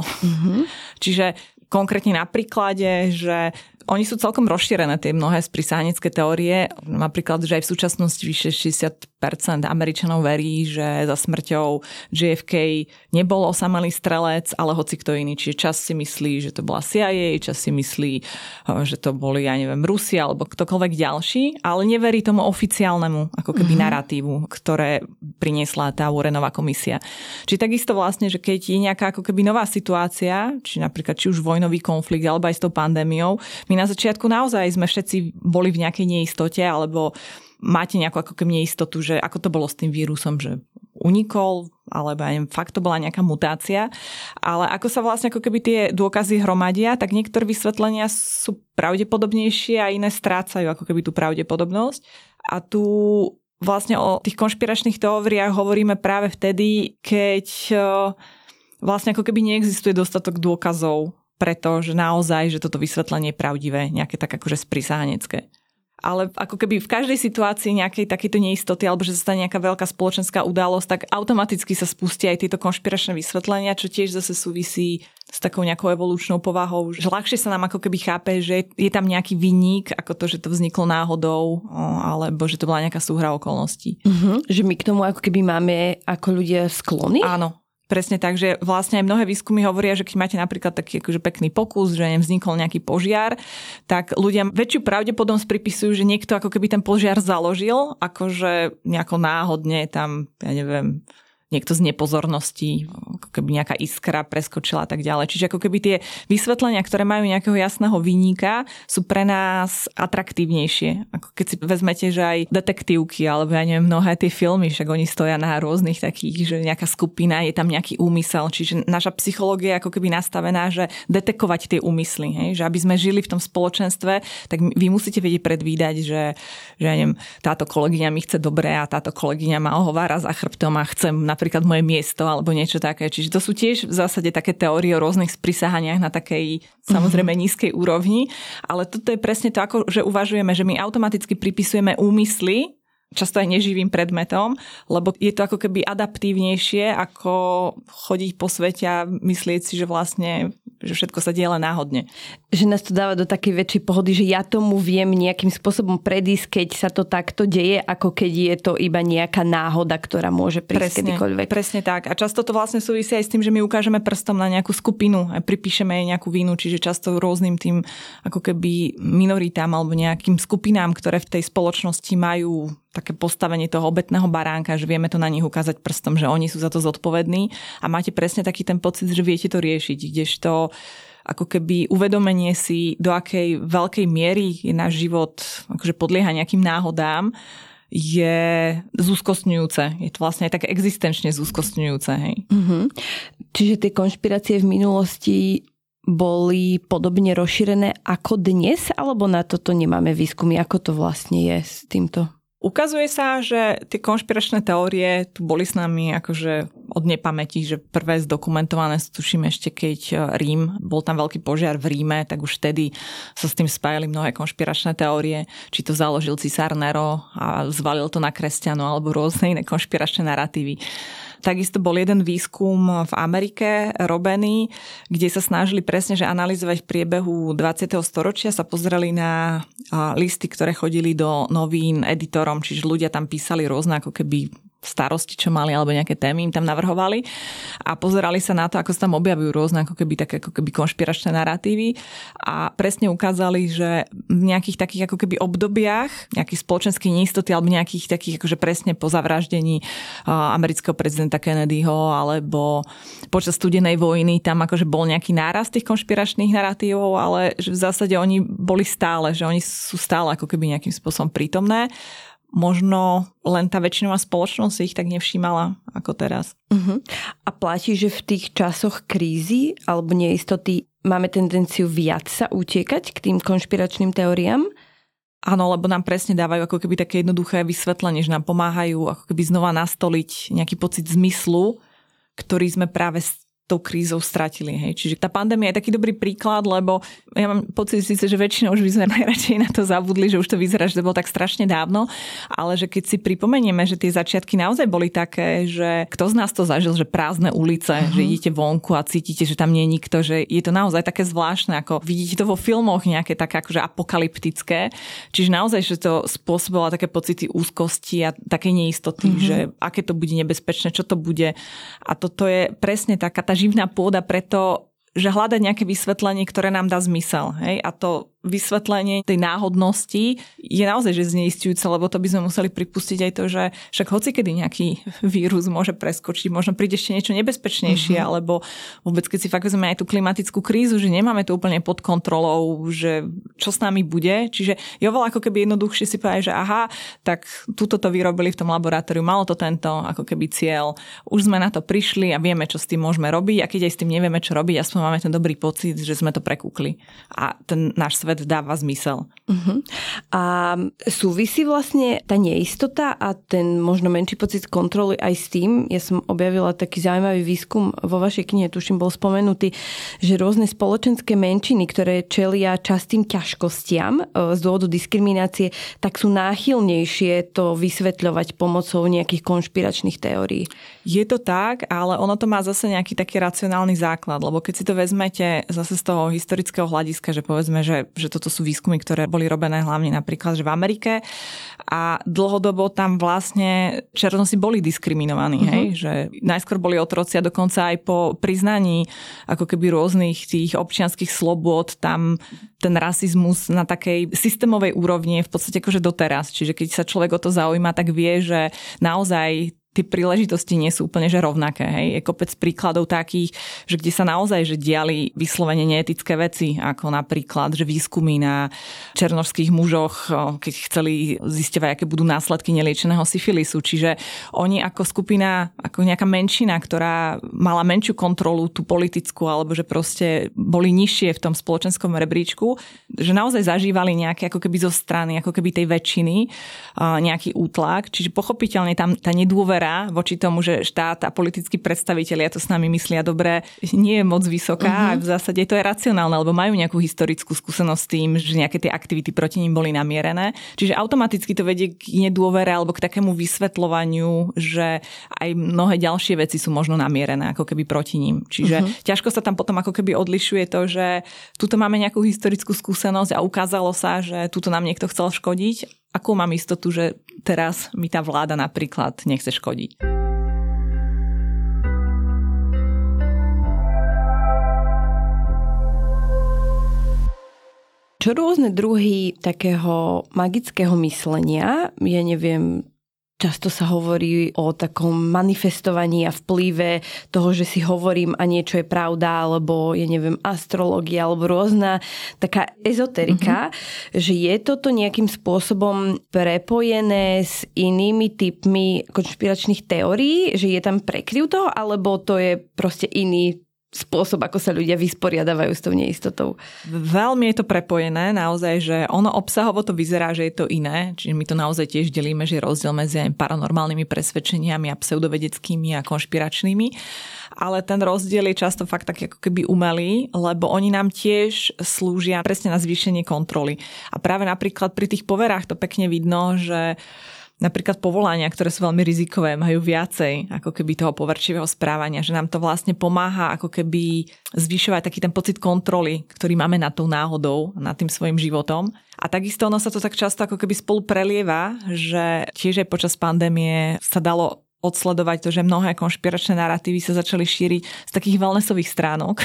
Čiže konkrétne na príklade, že oni sú celkom rozšírené, tie mnohé sprisahanecké teórie. Napríklad, že aj v súčasnosti vyše 60% Američanov verí, že za smrťou JFK nebol osamelý strelec, ale hoci kto iný. Čiže časť si myslí, že to bola CIA, časť si myslí, že to boli, Rusi alebo ktokoľvek ďalší, ale neverí tomu oficiálnemu ako keby naratívu, ktoré priniesla tá Warrenová komisia. Čiže takisto vlastne, že keď je nejaká ako keby nová situácia, či napríklad či už vojnový konflikt alebo aj s tou pandémiou, my na začiatku naozaj sme všetci boli v nejakej neistote, alebo máte nejakú ako keby neistotu, že ako to bolo s tým vírusom, že unikol, alebo fakt to bola nejaká mutácia. Ale ako sa vlastne ako keby tie dôkazy hromadia, tak niektoré vysvetlenia sú pravdepodobnejšie a iné strácajú ako keby tú pravdepodobnosť. A tu vlastne o tých konšpiračných teóriách hovoríme práve vtedy, keď vlastne ako keby neexistuje dostatok dôkazov, pretože naozaj, že toto vysvetlenie je pravdivé, nejaké tak akože sprisahanecké. Ale ako keby v každej situácii nejakej takejto neistoty alebo že sa stane nejaká veľká spoločenská udalosť, tak automaticky sa spustia aj tieto konšpiračné vysvetlenia, čo tiež zase súvisí s takou nejakou evolučnou povahou, že ľahšie sa nám ako keby chápe, že je tam nejaký vinník, ako to, že to vzniklo náhodou, alebo že to bola nejaká súhra okolností. Že my k tomu ako keby máme ako ľudia sklony? Áno. Presne tak, že vlastne aj mnohé výskumy hovoria, že keď máte napríklad taký akože pekný pokus, že vznikol nejaký požiar, tak ľudia väčšiu pravdepodobnosť pripisujú, že niekto ako keby ten požiar založil, akože nejako náhodne tam, niekto z nepozornosti, ako keby nejaká iskra preskočila a tak ďalej. Čiže ako keby tie vysvetlenia, ktoré majú nejakého jasného vinníka, sú pre nás atraktívnejšie. Ako keď si vezmete, že aj detektívky, alebo ja neviem, mnohé tie filmy, však oni stoja na rôznych takých, že nejaká skupina, je tam nejaký úmysel. Čiže naša psychológia je ako keby nastavená, že detekovať tie úmysly. Hej? Že aby sme žili v tom spoločenstve, tak vy musíte vedieť predvídať, že ja neviem, táto kolegyňa mi chce dobre a táto kolegyňa ma ohovára za chrbtom a chcem napríklad moje miesto alebo niečo také. Čiže to sú tiež v zásade také teórie o rôznych sprisahaniach na takej samozrejme nízkej úrovni, ale toto je presne to, ako že uvažujeme, že my automaticky pripisujeme úmysly často aj neživým predmetom, lebo je to ako keby adaptívnejšie, ako chodiť po svete a myslieť si, že vlastne že všetko sa deje len náhodne. Že nás to dáva do takej väčšej pohody, že ja tomu viem nejakým spôsobom predísť, keď sa to takto deje, ako keď je to iba nejaká náhoda, ktorá môže prísť kedykoľvek. Presne tak. A často to vlastne súvisí aj s tým, že my ukážeme prstom na nejakú skupinu a pripíšeme jej nejakú vinu, čiže často rôznym tým ako keby minoritám alebo nejakým skupinám, ktoré v tej spoločnosti majú také postavenie toho obetného baránka, že vieme to na nich ukázať prstom, že oni sú za to zodpovední a máte presne taký ten pocit, že viete to riešiť, kdežto ako keby uvedomenie si, do akej veľkej miery je náš život akože podlieha nejakým náhodám, je zúskostňujúce. Je to vlastne aj také existenčne zúskostňujúce. Hej. Mm-hmm. Čiže tie konšpirácie v minulosti boli podobne rozšírené ako dnes, alebo na toto nemáme výskumy? Ako to vlastne je s týmto? Ukazuje sa, že tie konšpiračné teórie tu boli s nami akože od nepamäti, že prvé zdokumentované, tuším ešte keď Rím, bol tam veľký požiar v Ríme, tak už vtedy sa s tým spájali mnohé konšpiračné teórie, či to založil cisár Nero a zvalil to na kresťanov alebo rôzne iné konšpiračné naratívy. Takisto bol jeden výskum v Amerike robený, kde sa snažili presne, že analyzovať v priebehu 20. storočia, sa pozreli na listy, ktoré chodili do novín editorom, čiže ľudia tam písali rôzne ako keby starosti, čo mali, alebo nejaké témy im tam navrhovali a pozerali sa na to, ako sa tam objavujú rôzne ako keby také ako keby konšpiračné naratívy a presne ukázali, že v nejakých takých ako keby obdobiach nejakých spoločenských neistoty alebo nejakých takých akože presne po zavraždení amerického prezidenta Kennedyho alebo počas studenej vojny tam akože bol nejaký nárast tých konšpiračných naratívov, ale že v zásade oni boli stále, že oni sú stále ako keby nejakým spôsobom prítomné. Možno len tá väčšinová spoločnosť ich tak nevšímala ako teraz. Uh-huh. A platí, že v tých časoch krízy alebo neistoty máme tendenciu viac sa utiekať k tým konšpiračným teóriám? Áno, lebo nám presne dávajú ako keby také jednoduché vysvetlenie, že nám pomáhajú ako keby znova nastoliť nejaký pocit zmyslu, ktorý sme práve tou krízou stratili. Hej. Čiže tá pandémia je taký dobrý príklad, lebo ja mám pocit síce, že väčšinou už by sme najradšej na to zabudli, že už to vyzerá, že to bolo tak strašne dávno, ale že keď si pripomenieme, že tie začiatky naozaj boli také, že kto z nás to zažil, že prázdne ulice, že idete vonku a cítite, že tam nie je nikto, že je to naozaj také zvláštne, ako vidíte to vo filmoch nejaké také akože apokalyptické. Čiže naozaj, že to spôsobilo také pocity úzkosti a také neistoty, že aké to bude nebezpečné, čo to bude. A toto je presne taká tá živná pôda preto, že hľadať nejaké vysvetlenie, ktoré nám dá zmysel. Hej? A to vysvetlenie tej náhodnosti je naozaj že zneisťujúce, lebo to by sme museli pripustiť aj to, že však hocikedy nejaký vírus môže preskočiť, možno príde ešte niečo nebezpečnejšie, alebo vôbec keď si fakt vezme aj tú klimatickú krízu, že nemáme to úplne pod kontrolou, že čo s nami bude. Čiže je oveľa ako keby jednoduchšie si povedať, že aha, tak túto to vyrobili v tom laboratóriu, malo to tento ako keby cieľ. Už sme na to prišli a vieme, čo s tým môžeme robiť, a keď aj s tým nevieme, čo robiť, aspoň máme ten dobrý pocit, že sme to prekúkli. A ten náš svet dáva zmysel. A súvisí vlastne tá neistota a ten možno menší pocit kontroly aj s tým. Ja som objavila taký zaujímavý výskum vo vašej knihe, tuším, bol spomenutý, že rôzne spoločenské menšiny, ktoré čelia častým ťažkostiam z dôvodu diskriminácie, tak sú náchylnejšie to vysvetľovať pomocou nejakých konšpiračných teórií. Je to tak, ale ono to má zase nejaký taký racionálny základ, lebo keď si to vezmete zase z toho historického hľadiska, že povedzme, že toto sú výskumy, ktoré boli robené hlavne napríklad že v Amerike a dlhodobo tam vlastne černosi boli diskriminovaní, hej? Že najskôr boli otroci a dokonca aj po priznaní ako keby rôznych tých občianskych slobôd tam ten rasizmus na takej systémovej úrovni je v podstate akože doteraz. Čiže keď sa človek o to zaujíma, tak vie, že naozaj tie príležitosti nie sú úplne že rovnaké. Hej. Je kopec príkladov takých, že kde sa naozaj že diali vyslovene neetické veci, ako napríklad, že výskumy na černošských mužoch, keď chceli zisťovať, aké budú následky neliečeného syfilisu. Čiže oni ako skupina, ako nejaká menšina, ktorá mala menšiu kontrolu, tú politickú, alebo že proste boli nižšie v tom spoločenskom rebríčku, že naozaj zažívali nejaké ako keby zo strany, ako keby tej väčšiny nejaký útlak. Čiže pochopiteľne tam tá nedôvera voči tomu, že štát a politickí predstavitelia to s nami myslia dobre, nie je moc vysoká. A v zásade to je racionálne, lebo majú nejakú historickú skúsenosť s tým, že nejaké tie aktivity proti ním boli namierené. Čiže automaticky to vedie k nedôvere alebo k takému vysvetľovaniu, že aj mnohé ďalšie veci sú možno namierené ako keby proti ním. Čiže ťažko sa tam potom ako keby odlišuje to, že tuto máme nejakú historickú skúsenosť a ukázalo sa, že tuto nám niekto chcel škodiť. Akú mám istotu, že teraz mi tá vláda napríklad nechce škodiť? Čo rôzne druhy takého magického myslenia, ja neviem, často sa hovorí o takom manifestovaní a vplyve toho, že si hovorím a niečo je pravda, alebo ja neviem, astrológia, alebo rôzna taká ezoterika, že je toto nejakým spôsobom prepojené s inými typmi konšpiračných teórií, že je tam prekryv toho, alebo to je proste iný spôsob, ako sa ľudia vysporiadavajú s tou neistotou. Veľmi je to prepojené, naozaj, že ono obsahovo to vyzerá, že je to iné, čiže my to naozaj tiež delíme, že je rozdiel medzi aj paranormálnymi presvedčeniami a pseudovedeckými a konšpiračnými, ale ten rozdiel je často fakt tak ako keby umelý, lebo oni nám tiež slúžia presne na zvýšenie kontroly. A práve napríklad pri tých poverách to pekne vidno, že napríklad povolania, ktoré sú veľmi rizikové, majú viacej ako keby toho poverčivého správania, že nám to vlastne pomáha ako keby zvyšovať taký ten pocit kontroly, ktorý máme nad tou náhodou, nad tým svojim životom. A takisto ono sa to tak často ako keby spolu prelieva, že tiež aj počas pandémie sa dalo odsledovať to, že mnohé konšpiračné naratívy sa začali šíriť z takých wellnessových stránok,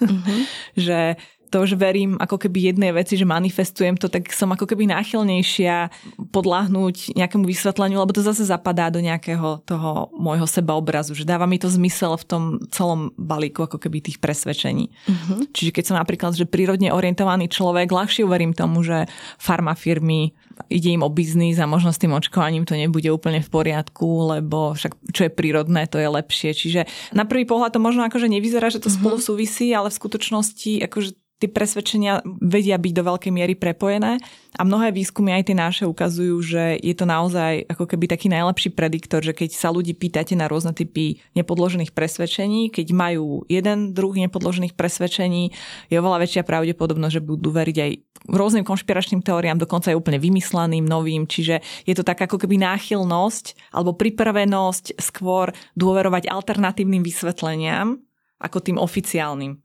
že to, že verím ako keby jednej veci, že manifestujem to, tak som ako keby náchylnejšia podľahnúť nejakému vysvetleniu, lebo to zase zapadá do nejakého toho môjho sebaobrazu, že dáva mi to zmysel v tom celom balíku ako keby tých presvedčení. Čiže keď som napríklad, že prírodne orientovaný človek, ľahšie uverím tomu, že farmafirmy ide im o biznis a možno s tým očkovaním to nebude úplne v poriadku, lebo však čo je prírodné, to je lepšie. Čiže na prvý pohľad to možno akože nevyzerá, že to spolu súvisí, ale v skutočnosti akože tie presvedčenia vedia byť do veľkej miery prepojené a mnohé výskumy aj tie naše ukazujú, že je to naozaj ako keby taký najlepší prediktor, že keď sa ľudí pýtate na rôzne typy nepodložených presvedčení, keď majú jeden druh nepodložených presvedčení, je oveľa väčšia pravdepodobnosť, že budú veriť aj rôznym konšpiračným teóriám, dokonca aj úplne vymysleným, novým, čiže je to taká ako keby náchylnosť alebo pripravenosť skôr dôverovať alternatívnym vysvetleniam ako tým oficiálnym.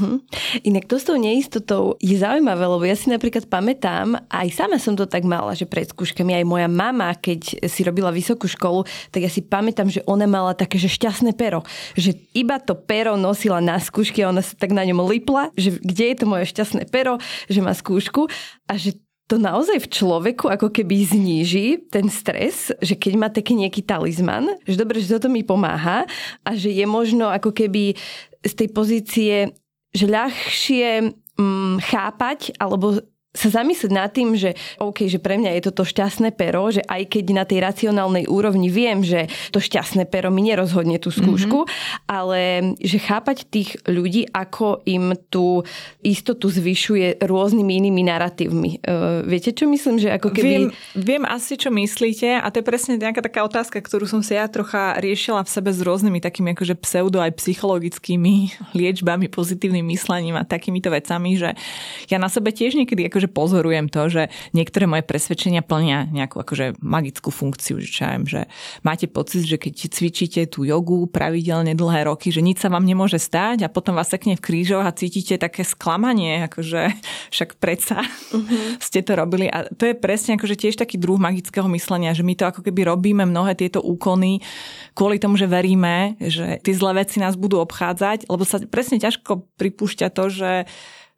Inak to s tou neistotou je zaujímavé, lebo ja si napríklad pamätám, aj sama som to tak mala, že pred skúškami aj moja mama, keď si robila vysokú školu, tak ja si pamätám, že ona mala také, že šťastné pero. Že iba to pero nosila na skúšky a ona sa tak na ňom lipla, že kde je to moje šťastné pero, že má skúšku a že to naozaj v človeku ako keby zníži ten stres, že keď má taký nejaký talizman, že dobre, že toto mi pomáha a že je možno ako keby z tej pozície, že ľahšie chápať alebo sa zamyslieť nad tým, že OK, že pre mňa je toto šťastné pero, že aj keď na tej racionálnej úrovni viem, že to šťastné pero mi nerozhodne tú skúšku, ale že chápať tých ľudí, ako im tú istotu zvyšuje rôznymi inými naratívmi. Viete, čo myslím? Že ako keby... Viem asi, čo myslíte a to je presne nejaká taká otázka, ktorú som si ja trocha riešila v sebe s rôznymi takými akože pseudo aj psychologickými liečbami, pozitívnym myslením a takýmito vecami, že ja na sebe tiež niekedy akože pozorujem to, že niektoré moje presvedčenia plnia nejakú akože magickú funkciu, že máte pocit, že keď cvičíte tú jogu pravidelne dlhé roky, že nič sa vám nemôže stať a potom vás sekne v krížoch a cítite také sklamanie, akože však predsa ste to robili a to je presne akože tiež taký druh magického myslenia, že my to ako keby robíme mnohé tieto úkony kvôli tomu, že veríme, že tie zlé veci nás budú obchádzať, lebo sa presne ťažko pripúšťa to, že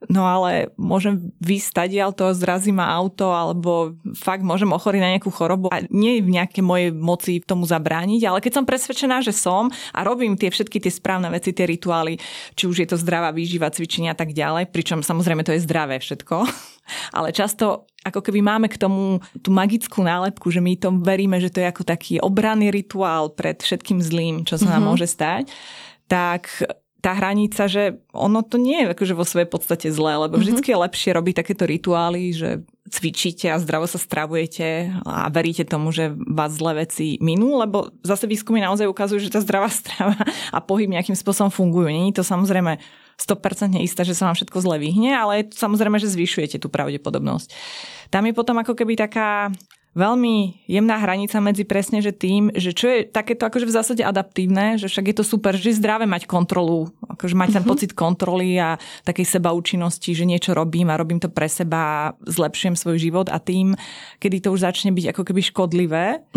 no ale môžem vystať, ale to zrazí ma auto, alebo fakt môžem ochoriť na nejakú chorobu a nie je v nejakej mojej moci tomu zabrániť, ale keď som presvedčená, že som a robím všetky tie správne veci, tie rituály, či už je to zdravá výživa, cvičenia a tak ďalej, pričom samozrejme to je zdravé všetko, ale často ako keby máme k tomu tú magickú nálepku, že my tomu veríme, že to je ako taký obranný rituál pred všetkým zlým, čo sa nám môže stať, tak tá hranica, že ono to nie je akože vo svojej podstate zlé, lebo vždycky je lepšie robiť takéto rituály, že cvičíte a zdravo sa stravujete a veríte tomu, že vás zlé veci minú, lebo zase výskumy naozaj ukazujú, že tá zdravá strava a pohyb nejakým spôsobom fungujú. Není to samozrejme 100% isté, že sa vám všetko zle vyhne, ale samozrejme, že zvyšujete tú pravdepodobnosť. Tam je potom ako keby taká veľmi jemná hranica medzi presne, že tým, že čo je takéto akože v zásade adaptívne, že však je to super, že je zdravé mať kontrolu, akože mať ten pocit kontroly a takej sebaúčinnosti, že niečo robím a robím to pre seba a zlepšujem svoj život a tým, kedy to už začne byť ako keby škodlivé.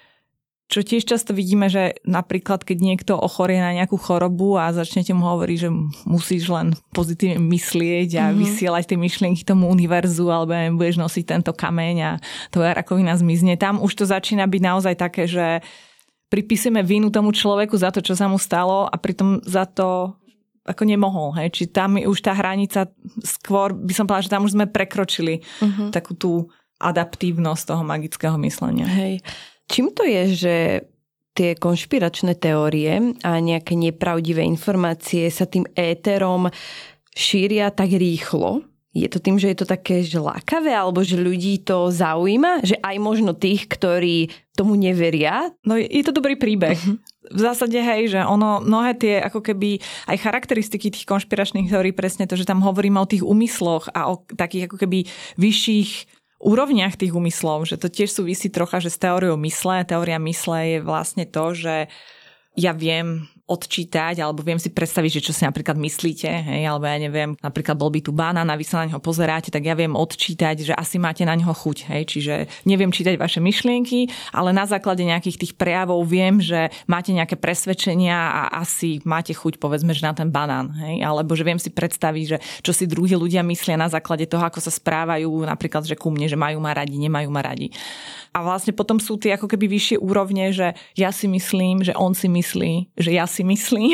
Čo tiež často vidíme, že napríklad, keď niekto ochorie na nejakú chorobu a začnete mu hovoriť, že musíš len pozitívne myslieť a vysielať tie myšlienky tomu univerzu, alebo budeš nosiť tento kameň a tvoja rakovina zmizne. Tam už to začína byť naozaj také, že pripisujeme vinu tomu človeku za to, čo sa mu stalo a pritom za to ako nemohol. Hej? Či tam je už tá hranica skôr, by som povedala, že tam už sme prekročili takú tú adaptívnosť toho magického myslenia. Hej. Čím to je, že tie konšpiračné teórie a nejaké nepravdivé informácie sa tým éterom šíria tak rýchlo? Je to tým, že je to také že lákavé, alebo že ľudí to zaujíma? Že aj možno tých, ktorí tomu neveria? No je to dobrý príbeh. V zásade, hej, že ono, mnohé tie ako keby aj charakteristiky tých konšpiračných teórií, presne to, že tam hovoríme o tých úmysloch a o takých ako keby vyšších úrovniach tých úmyslov, že to tiež súvisí trocha, že s teóriou mysle. Teória mysle je vlastne to, že ja viem odčítať, alebo viem si predstaviť, že čo si napríklad myslíte, hej, alebo ja neviem, napríklad bol by tu banán a vy sa na neho pozeráte, tak ja viem odčítať, že asi máte na neho chuť, hej, čiže neviem čítať vaše myšlienky, ale na základe nejakých tých prejavov viem, že máte nejaké presvedčenia a asi máte chuť, povedzme, že na ten banán, hej, alebo že viem si predstaviť, že čo si druhí ľudia myslia na základe toho, ako sa správajú, napríklad, že ku mne, že majú ma radi, nemajú ma radi. A vlastne potom sú tie ako keby vyššie úrovne, že ja si myslím, že on si myslí, že ja si myslím.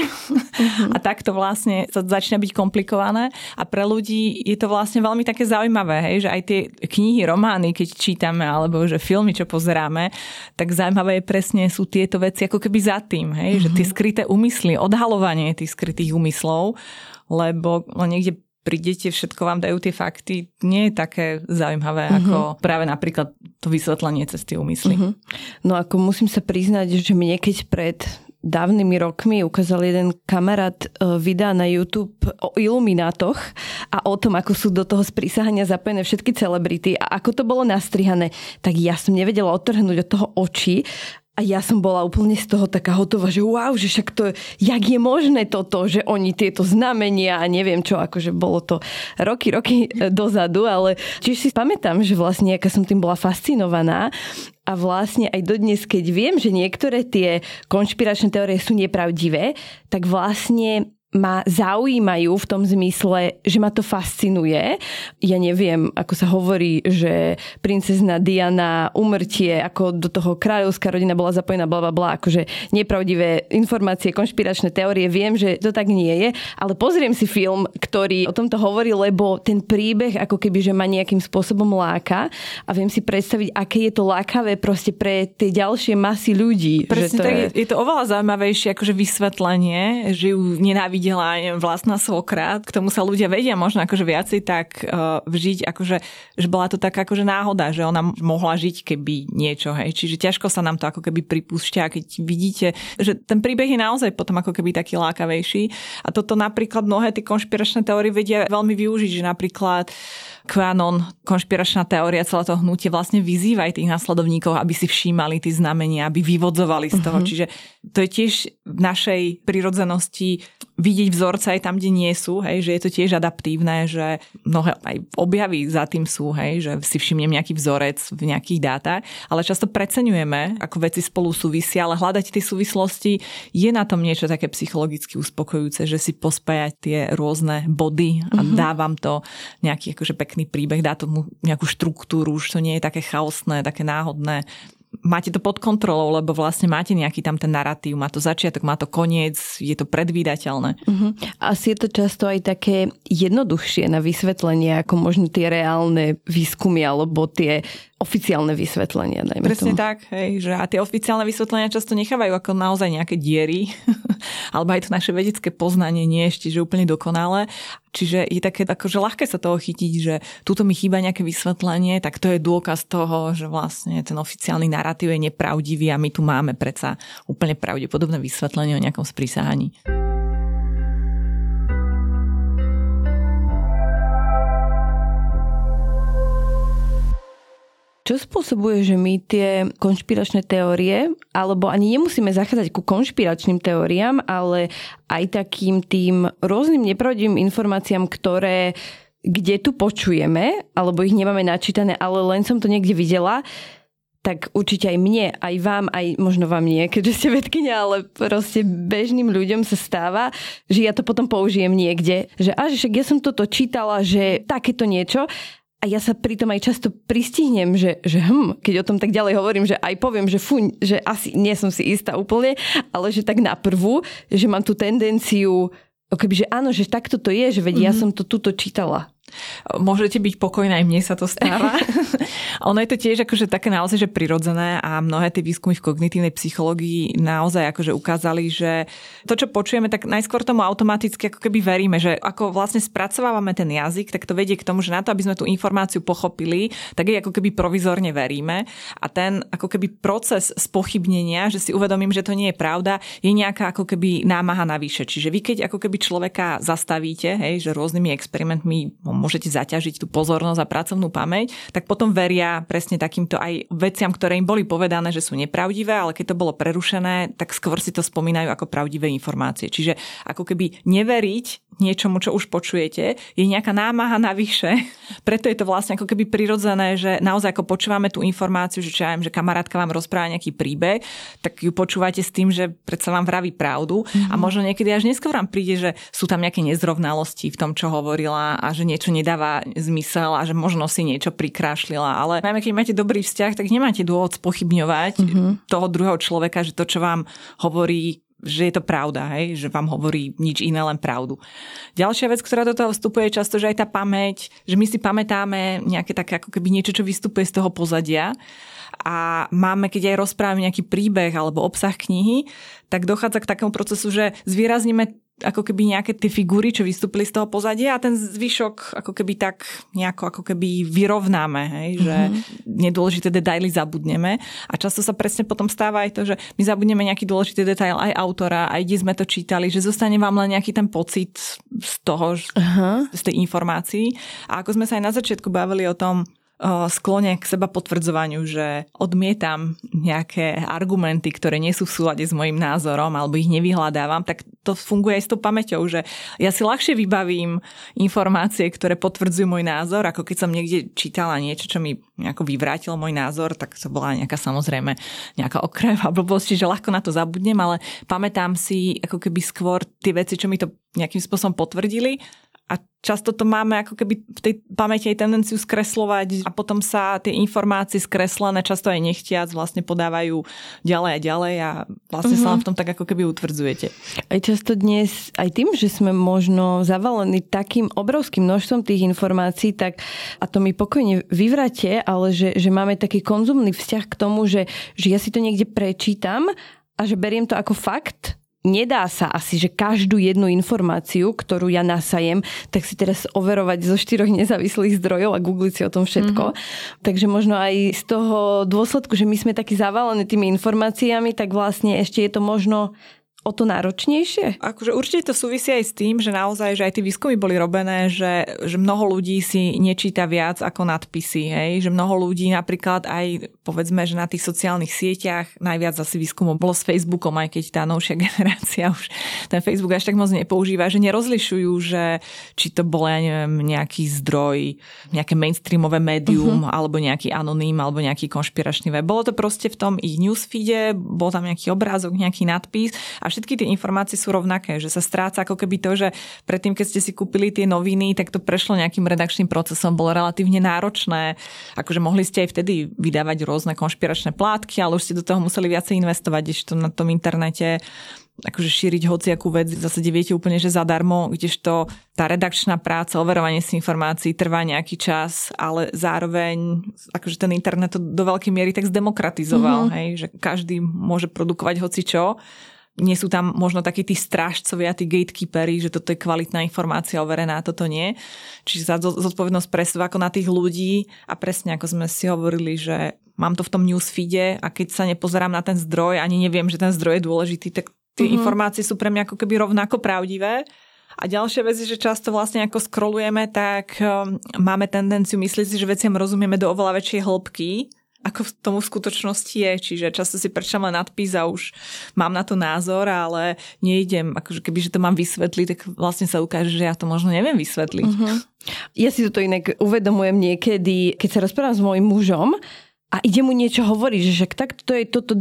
A takto vlastne sa začína byť komplikované. A pre ľudí je to vlastne veľmi také zaujímavé, hej, že aj tie knihy, romány, keď čítame, alebo že filmy, čo pozeráme, tak zaujímavé je presne sú tieto veci ako keby za tým, hej, že tie skryté úmysly, odhalovanie tých skrytých úmyslov, lebo niekde prídete, všetko vám dajú tie fakty, nie je také zaujímavé ako práve napríklad to vysvetlenie cez tie úmysly. No ako musím sa priznať, že mne keď pred dávnymi rokmi ukázal jeden kamarát videa na YouTube o iluminátoch a o tom, ako sú do toho sprísahania zapojené všetky celebrity a ako to bolo nastrihané, tak ja som nevedela odtrhnúť od toho oči. A ja som bola úplne z toho taká hotová, že wow, že však to, jak je možné toto, že oni tieto znamenia a neviem čo, akože bolo to roky dozadu, ale tiež si pamätám, že vlastne aká som tým bola fascinovaná a vlastne aj dodnes, keď viem, že niektoré tie konšpiračné teórie sú nepravdivé, tak vlastne ma zaujímajú v tom zmysle, že ma to fascinuje. Ja neviem, ako sa hovorí, že princezna Diana umrtie, ako do toho kráľovská rodina bola zapojená, blablabla, akože nepravdivé informácie, konšpiračné teórie. Viem, že to tak nie je, ale pozriem si film, ktorý o tomto hovorí, lebo ten príbeh ako keby, že ma nejakým spôsobom láka a viem si predstaviť, aké je to lákavé proste pre tie ďalšie masy ľudí. Presne, že to je to oveľa zaujímavejšie akože vysvetlenie, že ju nenávidela vlastná svokra. K tomu sa ľudia vedia možno akože viacej tak vžiť, akože, že bola to taká akože náhoda, že ona mohla žiť keby niečo, hej. Čiže ťažko sa nám to ako keby pripúšťa, keď vidíte, že ten príbeh je naozaj potom ako keby taký lákavejší. A toto napríklad mnohé tie konšpiračné teórie vedia veľmi využiť, že napríklad QAnon, konšpiračná teória, celé to hnutie vlastne vyzýva aj tých následovníkov, aby si všímali tie znamenia, aby vyvodzovali z toho. Čiže to je tiež v našej prirodzenosti vidieť vzorce aj tam, kde nie sú, hej, že je to tiež adaptívne, že mnohé aj objavy za tým sú, hej, že si všimnem nejaký vzorec v nejakých dátach, ale často preceňujeme, ako veci spolu súvisia, ale hľadať tie súvislosti je na tom niečo také psychologicky uspokojujúce, že si pospájať tie rôzne body a dávam to nejaký akože pekný príbeh, dá tomu nejakú štruktúru, už to nie je také chaosné, také náhodné. Máte to pod kontrolou, lebo vlastne máte nejaký tam ten narratív, má to začiatok, má to koniec, je to predvídateľné. Asi je to často aj také jednoduchšie na vysvetlenie, ako možno tie reálne výskumy alebo tie oficiálne vysvetlenia. Presne tak, hej, že a tie oficiálne vysvetlenia často nechávajú ako naozaj nejaké diery, alebo aj to naše vedecké poznanie nie je ešte že úplne dokonalé. Čiže je také akože ľahké sa toho chytiť, že tuto mi chýba nejaké vysvetlenie, tak to je dôkaz toho, že vlastne ten oficiálny narratív je nepravdivý a my tu máme predsa úplne pravdepodobné vysvetlenie o nejakom sprísahaní. Čo spôsobuje, že my tie konšpiračné teórie, alebo ani nemusíme zachádzať ku konšpiračným teóriám, ale aj takým tým rôznym nepravdivým informáciám, kde tu počujeme, alebo ich nemáme načítané, ale len som to niekde videla, tak určite aj mne, aj vám, aj možno vám nie, keďže ste vedkyňa, ale proste bežným ľuďom sa stáva, že ja to potom použijem niekde, že však ja som toto čítala, že takéto niečo. A ja sa pritom aj často pristihnem, že keď o tom tak ďalej hovorím, že aj poviem, že že asi nie som si istá úplne, ale že tak na prvú, že mám tú tendenciu, že áno, že takto to je, že veď ja som to tuto čítala. Môžete byť pokojná, aj mne sa to stáva. Ono je to tiež akože také naozaj, že prirodzené a mnohé tie výskumy v kognitívnej psychológii naozaj akože ukázali, že to, čo počujeme, tak najskôr tomu automaticky ako keby veríme, že ako vlastne spracovávame ten jazyk, tak to vedie k tomu, že na to, aby sme tú informáciu pochopili, tak jej ako keby provizorne veríme a ten ako keby proces spochybnenia, že si uvedomím, že to nie je pravda, je nejaká ako keby námaha navyše. Čiže vy keď ako keby človeka zastavíte, hej, že rôznymi experimentmi môžete zaťažiť tú pozornosť a pracovnú pamäť, tak potom veria presne takýmto aj veciam, ktoré im boli povedané, že sú nepravdivé, ale keď to bolo prerušené, tak skôr si to spomínajú ako pravdivé informácie. Čiže ako keby neveriť niečomu, čo už počujete, je nejaká námaha navyše. Preto je to vlastne ako keby prirodzené, že naozaj ako počúvame tú informáciu, že že kamarátka vám rozpráva nejaký príbeh, tak ju počúvate s tým, že predsa vám vraví pravdu a možno niekedy až neskôr vám príde, že sú tam nejaké nezrovnalosti v tom, čo hovorila a že niečo nedáva zmysel a že možno si niečo prikrášlila. Ale najmä keď máte dobrý vzťah, tak nemáte dôvod spochybňovať toho druhého človeka, že to, čo vám hovorí, že je to pravda, hej? Že vám hovorí nič iné, len pravdu. Ďalšia vec, ktorá do toho vstupuje často, že aj tá pamäť, že my si pamätáme nejaké také ako keby niečo, čo vystupuje z toho pozadia a máme, keď aj rozprávame nejaký príbeh alebo obsah knihy, tak dochádza k takému procesu, že zvýrazníme ako keby nejaké tie figúry, čo vystúpili z toho pozadia a ten zvyšok ako keby tak nejako ako keby vyrovnáme, hej, že nedôležité detaily zabudneme a často sa presne potom stáva aj to, že my zabudneme nejaký dôležitý detail aj autora, aj kde sme to čítali, že zostane vám len nejaký ten pocit z toho, z tej informácií. A ako sme sa aj na začiatku bavili o tom sklone k seba potvrdzovaniu, že odmietam nejaké argumenty, ktoré nie sú v súlade s mojím názorom alebo ich nevyhľadávam, tak to funguje aj s tou pamäťou, že ja si ľahšie vybavím informácie, ktoré potvrdzujú môj názor, ako keď som niekde čítala niečo, čo mi nejako vyvrátilo môj názor, tak to bola nejaká samozrejme nejaká okrajová blbosť, že ľahko na to zabudnem, ale pamätám si ako keby skôr tie veci, čo mi to nejakým spôsobom potvrdili. A často to máme ako keby v tej pamäti aj tendenciu skreslovať a potom sa tie informácie skreslené často aj nechtiac vlastne podávajú ďalej a ďalej a vlastne sa vám v tom tak ako keby utvrdzujete. Aj často dnes, aj tým, že sme možno zavalení takým obrovským množstvom tých informácií, tak a to mi pokojne vyvráte, ale že máme taký konzumný vzťah k tomu, že ja si to niekde prečítam a že beriem to ako fakt. Nedá sa asi, že každú jednu informáciu, ktorú ja nasajem, tak si teraz overovať zo 4 nezávislých zdrojov a googliť si o tom všetko. Takže možno aj z toho dôsledku, že my sme takí zavalení tými informáciami, tak vlastne ešte je to možno o to náročnejšie? Akože určite to súvisí aj s tým, že naozaj, že aj tie výskumy boli robené, že mnoho ľudí si nečíta viac ako nadpisy, hej? Že mnoho ľudí napríklad aj, povedzme, že na tých sociálnych sieťach najviac asi výskumov bolo s Facebookom, aj keď tá novšia generácia už ten Facebook až tak moc nepoužíva, že nerozlišujú, že či to bol, ja neviem, nejaký zdroj, nejaké mainstreamové médium, alebo nejaký anonym, alebo nejaký konšpiračný web. Bolo to proste v tom ich newsfeede, bol tam nejaký obrázok, nejaký nadpis a všetky tie informácie sú rovnaké, že sa stráca ako keby to, že predtým, keď ste si kúpili tie noviny, tak to prešlo nejakým redakčným procesom, bolo relatívne náročné. Akože mohli ste aj vtedy vydávať rôzne konšpiračné plátky, ale už ste do toho museli viacej investovať, ešte na tom internete akože šíriť hociakú vec, zase viete úplne, že zadarmo, kdežto tá redakčná práca, overovanie si informácií trvá nejaký čas, ale zároveň akože ten internet to do veľkej miery tak zdemokratizoval, hej, že každý môže produkovať hocičo. Nie sú tam možno takí tí strážcovia, tí gatekeepery, že toto je kvalitná informácia overená, toto nie. Čiže za zodpovednosť presúva ako na tých ľudí a presne ako sme si hovorili, že mám to v tom newsfeede a keď sa nepozerám na ten zdroj, ani neviem, že ten zdroj je dôležitý, tak tie informácie sú pre mňa ako keby rovnako pravdivé. A ďalšia vec je, že často vlastne ako scrollujeme, tak máme tendenciu myslieť si, že veciam rozumieme do oveľa väčšej hĺbky, ako v tomu v skutočnosti je. Čiže často si prečítam len nadpis a už mám na to názor, ale neidem, akože keby, že to mám vysvetliť, tak vlastne sa ukáže, že ja to možno neviem vysvetliť. Ja si toto inak uvedomujem niekedy, keď sa rozprávam s mojím mužom, a ide mu niečo hovoriť, že však tak to je toto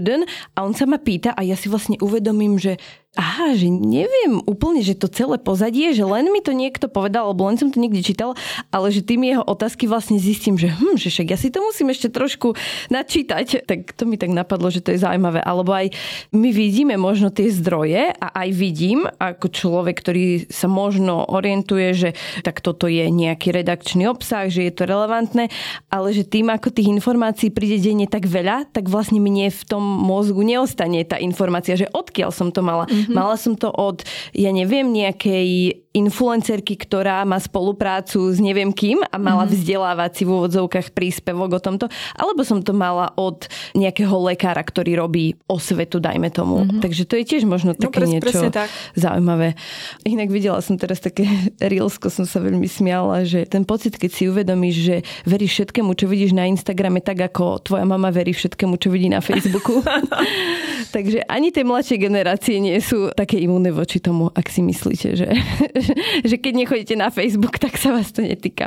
a on sa ma pýta a ja si vlastne uvedomím, že aha, že neviem úplne, že to celé pozadie, že len mi to niekto povedal, alebo len som to niekde čítal, ale že tým jeho otázky vlastne zistím, že že však ja si to musím ešte trošku načítať. Tak to mi tak napadlo, že to je zaujímavé. Alebo aj my vidíme možno tie zdroje a aj vidím ako človek, ktorý sa možno orientuje, že tak toto je nejaký redakčný obsah, že je to relevantné, ale že tým, ako tých informácií príde denne tak veľa, tak vlastne mne v tom mozgu neostane tá informácia, že odkiaľ som to mala. Mala som to od, ja neviem, nejakej influencerky, ktorá má spoluprácu s neviem kým a mala vzdelávací v úvodzovkách príspevok o tomto, alebo som to mala od nejakého lekára, ktorý robí osvetu, dajme tomu. Takže to je tiež možno také niečo zaujímavé. Inak videla som teraz také reelsko, som sa veľmi smiala, že ten pocit, keď si uvedomíš, že veríš všetkému, čo vidíš na Instagrame, tak ako tvoja mama verí všetkému, čo vidí na Facebooku. Takže ani tie mladšie generácie nie sú také imúnne voči tomu, ak si myslíte, že keď nechodíte na Facebook, tak sa vás to netýka.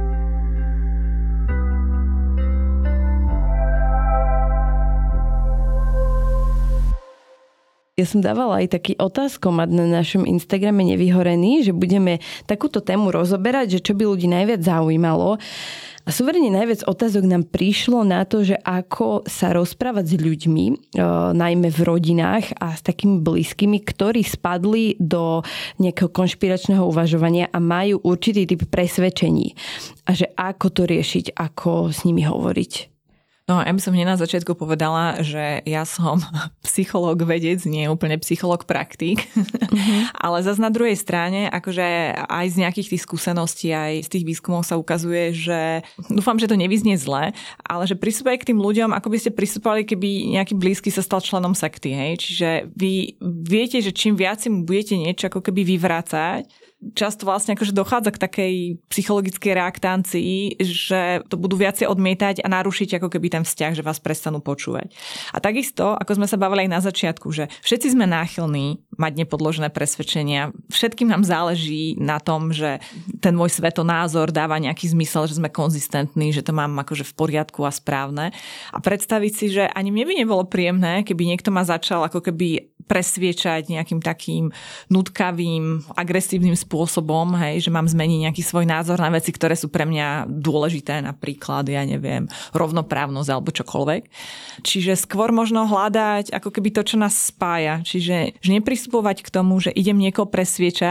Ja som dávala aj taký otázkomat na našom Instagrame Nevyhorený, že budeme takúto tému rozoberať, že čo by ľudí najviac zaujímalo. A súverne najviac otázok nám prišlo na to, že ako sa rozprávať s ľuďmi, najmä v rodinách a s takými blízkymi, ktorí spadli do nejakého konšpiračného uvažovania a majú určitý typ presvedčení. A že ako to riešiť, ako s nimi hovoriť. No, ja by som hneď na začiatku povedala, že ja som psychológ vedec, nie úplne psychológ praktik, ale zase na druhej strane, akože aj z nejakých tých skúseností, aj z tých výskumov sa ukazuje, že dúfam, že to nevyznie zle, ale že pristúpaj k tým ľuďom, ako by ste pristúpali, keby nejaký blízky sa stal členom sekty, hej? Čiže vy viete, že čím viac mu budete niečo ako keby vyvracať, často vlastne akože dochádza k takej psychologickej reaktancii, že to budú viacej odmietať a narušiť ako keby ten vzťah, že vás prestanú počúvať. A takisto, ako sme sa bavili aj na začiatku, že všetci sme náchylní mať nepodložené presvedčenia. Všetkým nám záleží na tom, že ten môj svetonázor dáva nejaký zmysel, že sme konzistentní, že to mám akože v poriadku a správne. A predstaviť si, že ani mne by nebolo príjemné, keby niekto ma začal ako keby presviečať nejakým takým nutkavým, agresívnym spôsobom, hej, že mám zmeniť nejaký svoj názor na veci, ktoré sú pre mňa dôležité, napríklad, ja neviem, rovnoprávnosť alebo čokoľvek. Čiže skôr možno hľadať ako keby to, čo nás spája. Čiže že nepristupovať k tomu, že idem niekoho presviečať,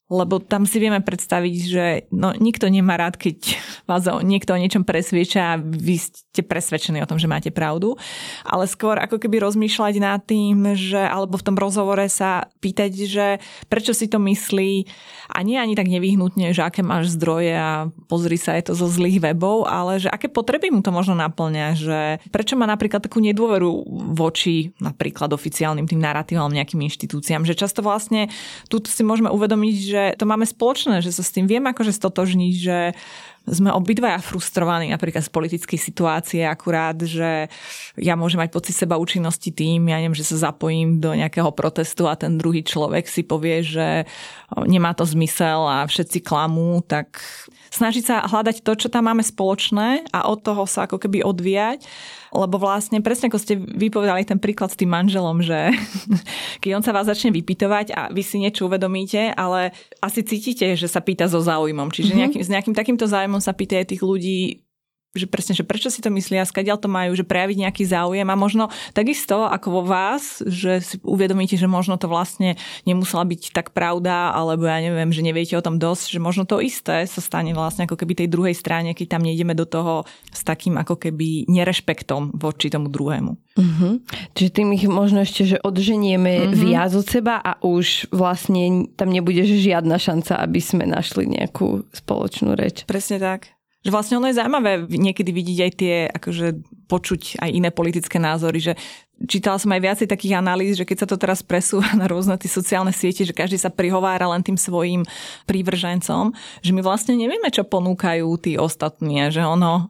Lebo tam si vieme predstaviť, že nikto nemá rád, keď vás niekto o niečom presvieča a vy ste presvedčení o tom, že máte pravdu. Ale skôr ako keby rozmýšľať nad tým, že alebo v tom rozhovore sa pýtať, že prečo si to myslí a nie ani tak nevyhnutne, že aké máš zdroje a pozri sa, je to zo zlých webov, ale že aké potreby mu to možno naplňa, že prečo má napríklad takú nedôveru voči napríklad oficiálnym tým naratívom nejakým inštitúciám, že často vlastne tu si môžeme uvedomiť, že to máme spoločné, že sa s tým vieme akože stotožniť, že sme obidvaja frustrovaní napríklad z politickej situácie, akurát, že ja môžem mať pocit seba účinnosti tým, ja neviem, že sa zapojím do nejakého protestu a ten druhý človek si povie, že nemá to zmysel a všetci klamú, tak snažiť sa hľadať to, čo tam máme spoločné a od toho sa ako keby odvíjať. Lebo vlastne presne ako ste vypovedali ten príklad s tým manželom, že keď on sa vás začne vypytovať a vy si niečo uvedomíte, ale asi cítite, že sa pýta so záujmom. Čiže s nejakým takýmto záujmom sa pýta aj tých ľudí, že presne, že prečo si to myslia, skadiaľ to majú, že prejaviť nejaký záujem a možno takisto ako vo vás, že si uvedomíte, že možno to vlastne nemusela byť tak pravda, alebo ja neviem, že neviete o tom dosť, že možno to isté sa stane vlastne ako keby tej druhej strane, keď tam nejdeme do toho s takým ako keby nerešpektom voči tomu druhému. Čiže tým ich možno ešte, že odženieme viac od seba a už vlastne tam nebude žiadna šanca, aby sme našli nejakú spoločnú reč. Presne tak. Že vlastne ono je zaujímavé niekedy vidieť aj tie, akože počuť aj iné politické názory, že čítala som aj viacej takých analýz, že keď sa to teraz presúva na rôzne tie sociálne siete, že každý sa prihovára len tým svojim prívržencom, že my vlastne nevieme, čo ponúkajú tí ostatní, že ono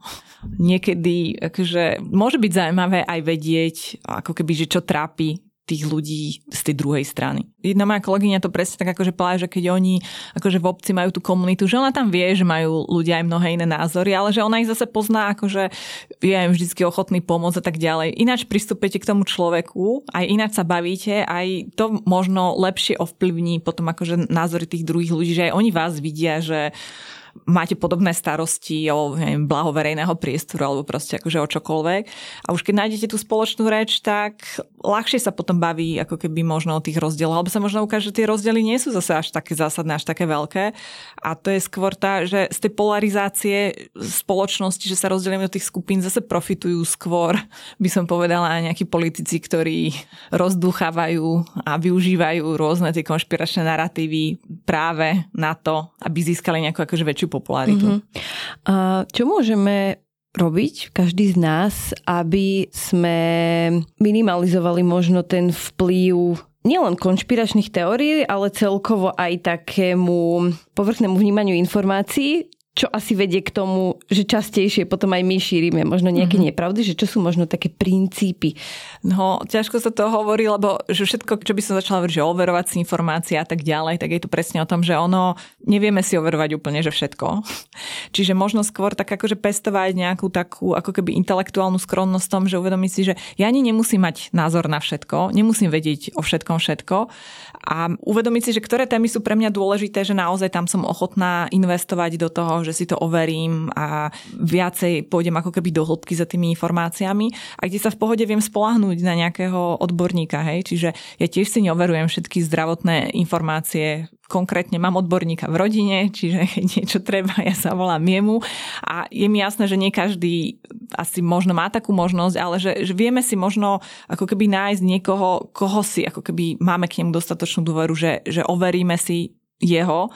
niekedy akože môže byť zaujímavé aj vedieť, ako keby, že čo trápi tých ľudí z tej druhej strany. Jedna moja kolegyňa to presne tak akože povedala, že keď oni akože v obci majú tú komunitu, že ona tam vie, že majú ľudia aj mnohé iné názory, ale že ona ich zase pozná, akože je im vždycky ochotný pomôcť a tak ďalej. Ináč pristúpite k tomu človeku, aj ináč sa bavíte, aj to možno lepšie ovplyvní potom akože názory tých druhých ľudí, že aj oni vás vidia, že máte podobné starosti o blaho verejného priestoru alebo proste akože o čokoľvek. A už keď nájdete tú spoločnú reč, tak ľahšie sa potom baví ako keby možno o tých rozdieloch. Alebo sa možno ukáže, že tie rozdiely nie sú zase až také zásadné, až také veľké. A to je skôr tá, že z tej polarizácie spoločnosti, že sa rozdelíme do tých skupín, zase profitujú skôr, by som povedala, aj nejakí politici, ktorí rozdúchávajú a využívajú rôzne tie konšpiračné naratívy práve na to, aby získali nejakú akože väčšiu popularitu. A čo môžeme robiť, každý z nás, aby sme minimalizovali možno ten vplyv nielen konšpiračných teórií, ale celkovo aj takému povrchnému vnímaniu informácií, čo asi vedie k tomu, že častejšie potom aj my šírime možno nejaké nepravdy, že čo sú možno také princípy? No, ťažko sa to hovorí, lebo že všetko, čo by som začala hovoriť, že overovať si informácie a tak ďalej, tak je to presne o tom, že ono nevieme si overovať úplne, že všetko. Čiže možno skôr tak akože pestovať nejakú takú ako keby intelektuálnu skromnosť v tom, že uvedomiť si, že ja ani nemusím mať názor na všetko, nemusím vedieť o všetkom všetko a uvedomiť si, že ktoré témy sú pre mňa dôležité, že naozaj tam som ochotná investovať do toho, že si to overím a viacej pôjdem ako keby do hĺbky za tými informáciami a kde sa v pohode viem spoľahnúť na nejakého odborníka, hej. Čiže ja tiež si neoverujem všetky zdravotné informácie. Konkrétne mám odborníka v rodine, čiže keď niečo treba, ja sa volám jemu a je mi jasné, že nie každý asi možno má takú možnosť, ale že vieme si možno ako keby nájsť niekoho, koho si ako keby máme k nemu dostatočnú dôveru, že overíme si jeho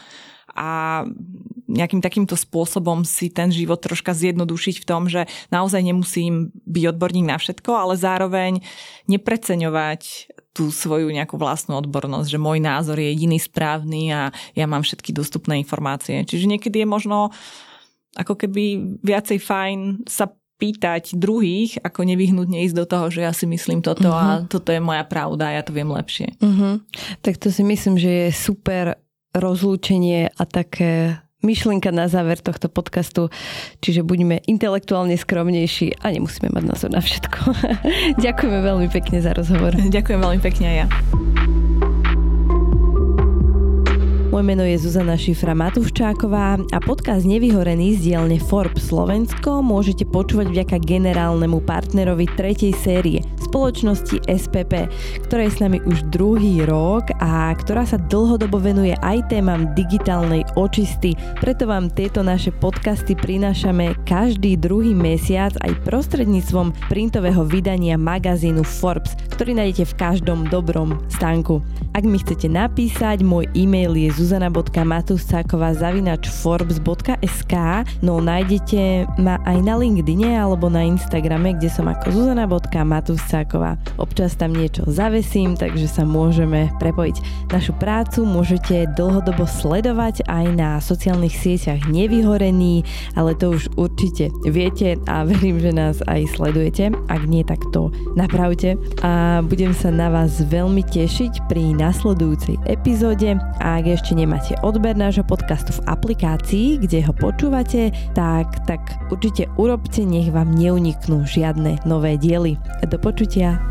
a nejakým takýmto spôsobom si ten život troška zjednodušiť v tom, že naozaj nemusím byť odborník na všetko, ale zároveň nepreceňovať tú svoju nejakú vlastnú odbornosť, že môj názor je jediný správny a ja mám všetky dostupné informácie. Čiže niekedy je možno ako keby viacej fajn sa pýtať druhých, ako nevyhnutne ísť do toho, že ja si myslím toto a toto je moja pravda a ja to viem lepšie. Tak to si myslím, že je super rozlúčenie a také myšlienka na záver tohto podcastu. Čiže buďme intelektuálne skromnejší a nemusíme mať názor na všetko. Ďakujeme veľmi pekne za rozhovor. Ďakujem veľmi pekne aj ja. Moje meno je Zuzana Šifra-Matúščáková a podcast Nevyhorený z dielne Forbes Slovensko môžete počúvať vďaka generálnemu partnerovi 3. série, spoločnosti SPP, ktorá je s nami už 2. rok a ktorá sa dlhodobo venuje aj témam digitálnej očisty. Preto vám tieto naše podcasty prinášame každý 2. mesiac aj prostredníctvom printového vydania magazínu Forbes, ktorý nájdete v každom dobrom stánku. Ak mi chcete napísať, môj e-mail je zuzana.matuscáková@forbes.sk, no nájdete ma aj na LinkedIne alebo na Instagrame, kde som ako zuzana.matuscáková. Občas tam niečo zavesím, takže sa môžeme prepojiť. Našu prácu môžete dlhodobo sledovať aj na sociálnych sieťach Nevyhorený, ale to už určite viete a verím, že nás aj sledujete. Ak nie, tak to napravte a budem sa na vás veľmi tešiť pri nasledujúcej epizóde. A ak ešte nemáte odber nášho podcastu v aplikácii, kde ho počúvate, tak určite urobte, nech vám neuniknú žiadne nové diely. Do počutia.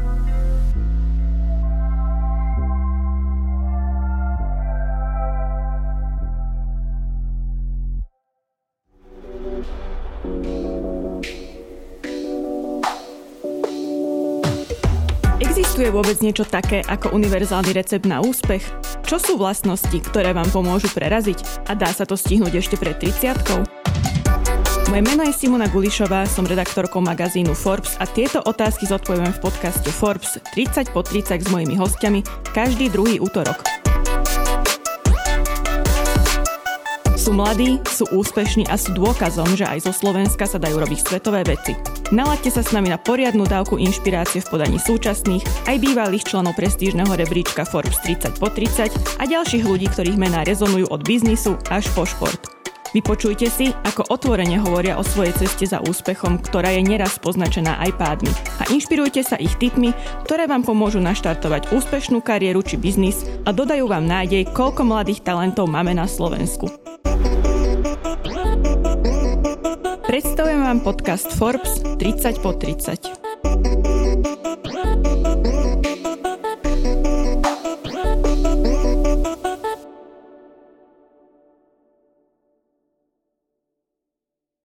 Existuje vôbec niečo také ako univerzálny recept na úspech? Čo sú vlastnosti, ktoré vám pomôžu preraziť? A dá sa to stihnúť ešte pred 30-kou? Moje meno je Simona Gulišová, som redaktorkou magazínu Forbes a tieto otázky zodpovieme v podcaste Forbes 30 po 30 s mojimi hostiami každý 2. útorok. Sú mladí, sú úspešní a sú dôkazom, že aj zo Slovenska sa dajú robiť svetové veci. Nalaďte sa s nami na poriadnu dávku inšpirácie v podaní súčasných, aj bývalých členov prestížneho rebríčka Forbes 30 po 30 a ďalších ľudí, ktorých mená rezonujú od biznisu až po šport. Vypočujte si, ako otvorene hovoria o svojej ceste za úspechom, ktorá je neraz poznačená aj pádmi. A inšpirujte sa ich tipmi, ktoré vám pomôžu naštartovať úspešnú kariéru či biznis a dodajú vám nádej, koľko mladých talentov máme na Slovensku. Predstavujem vám podcast Forbes 30 po 30.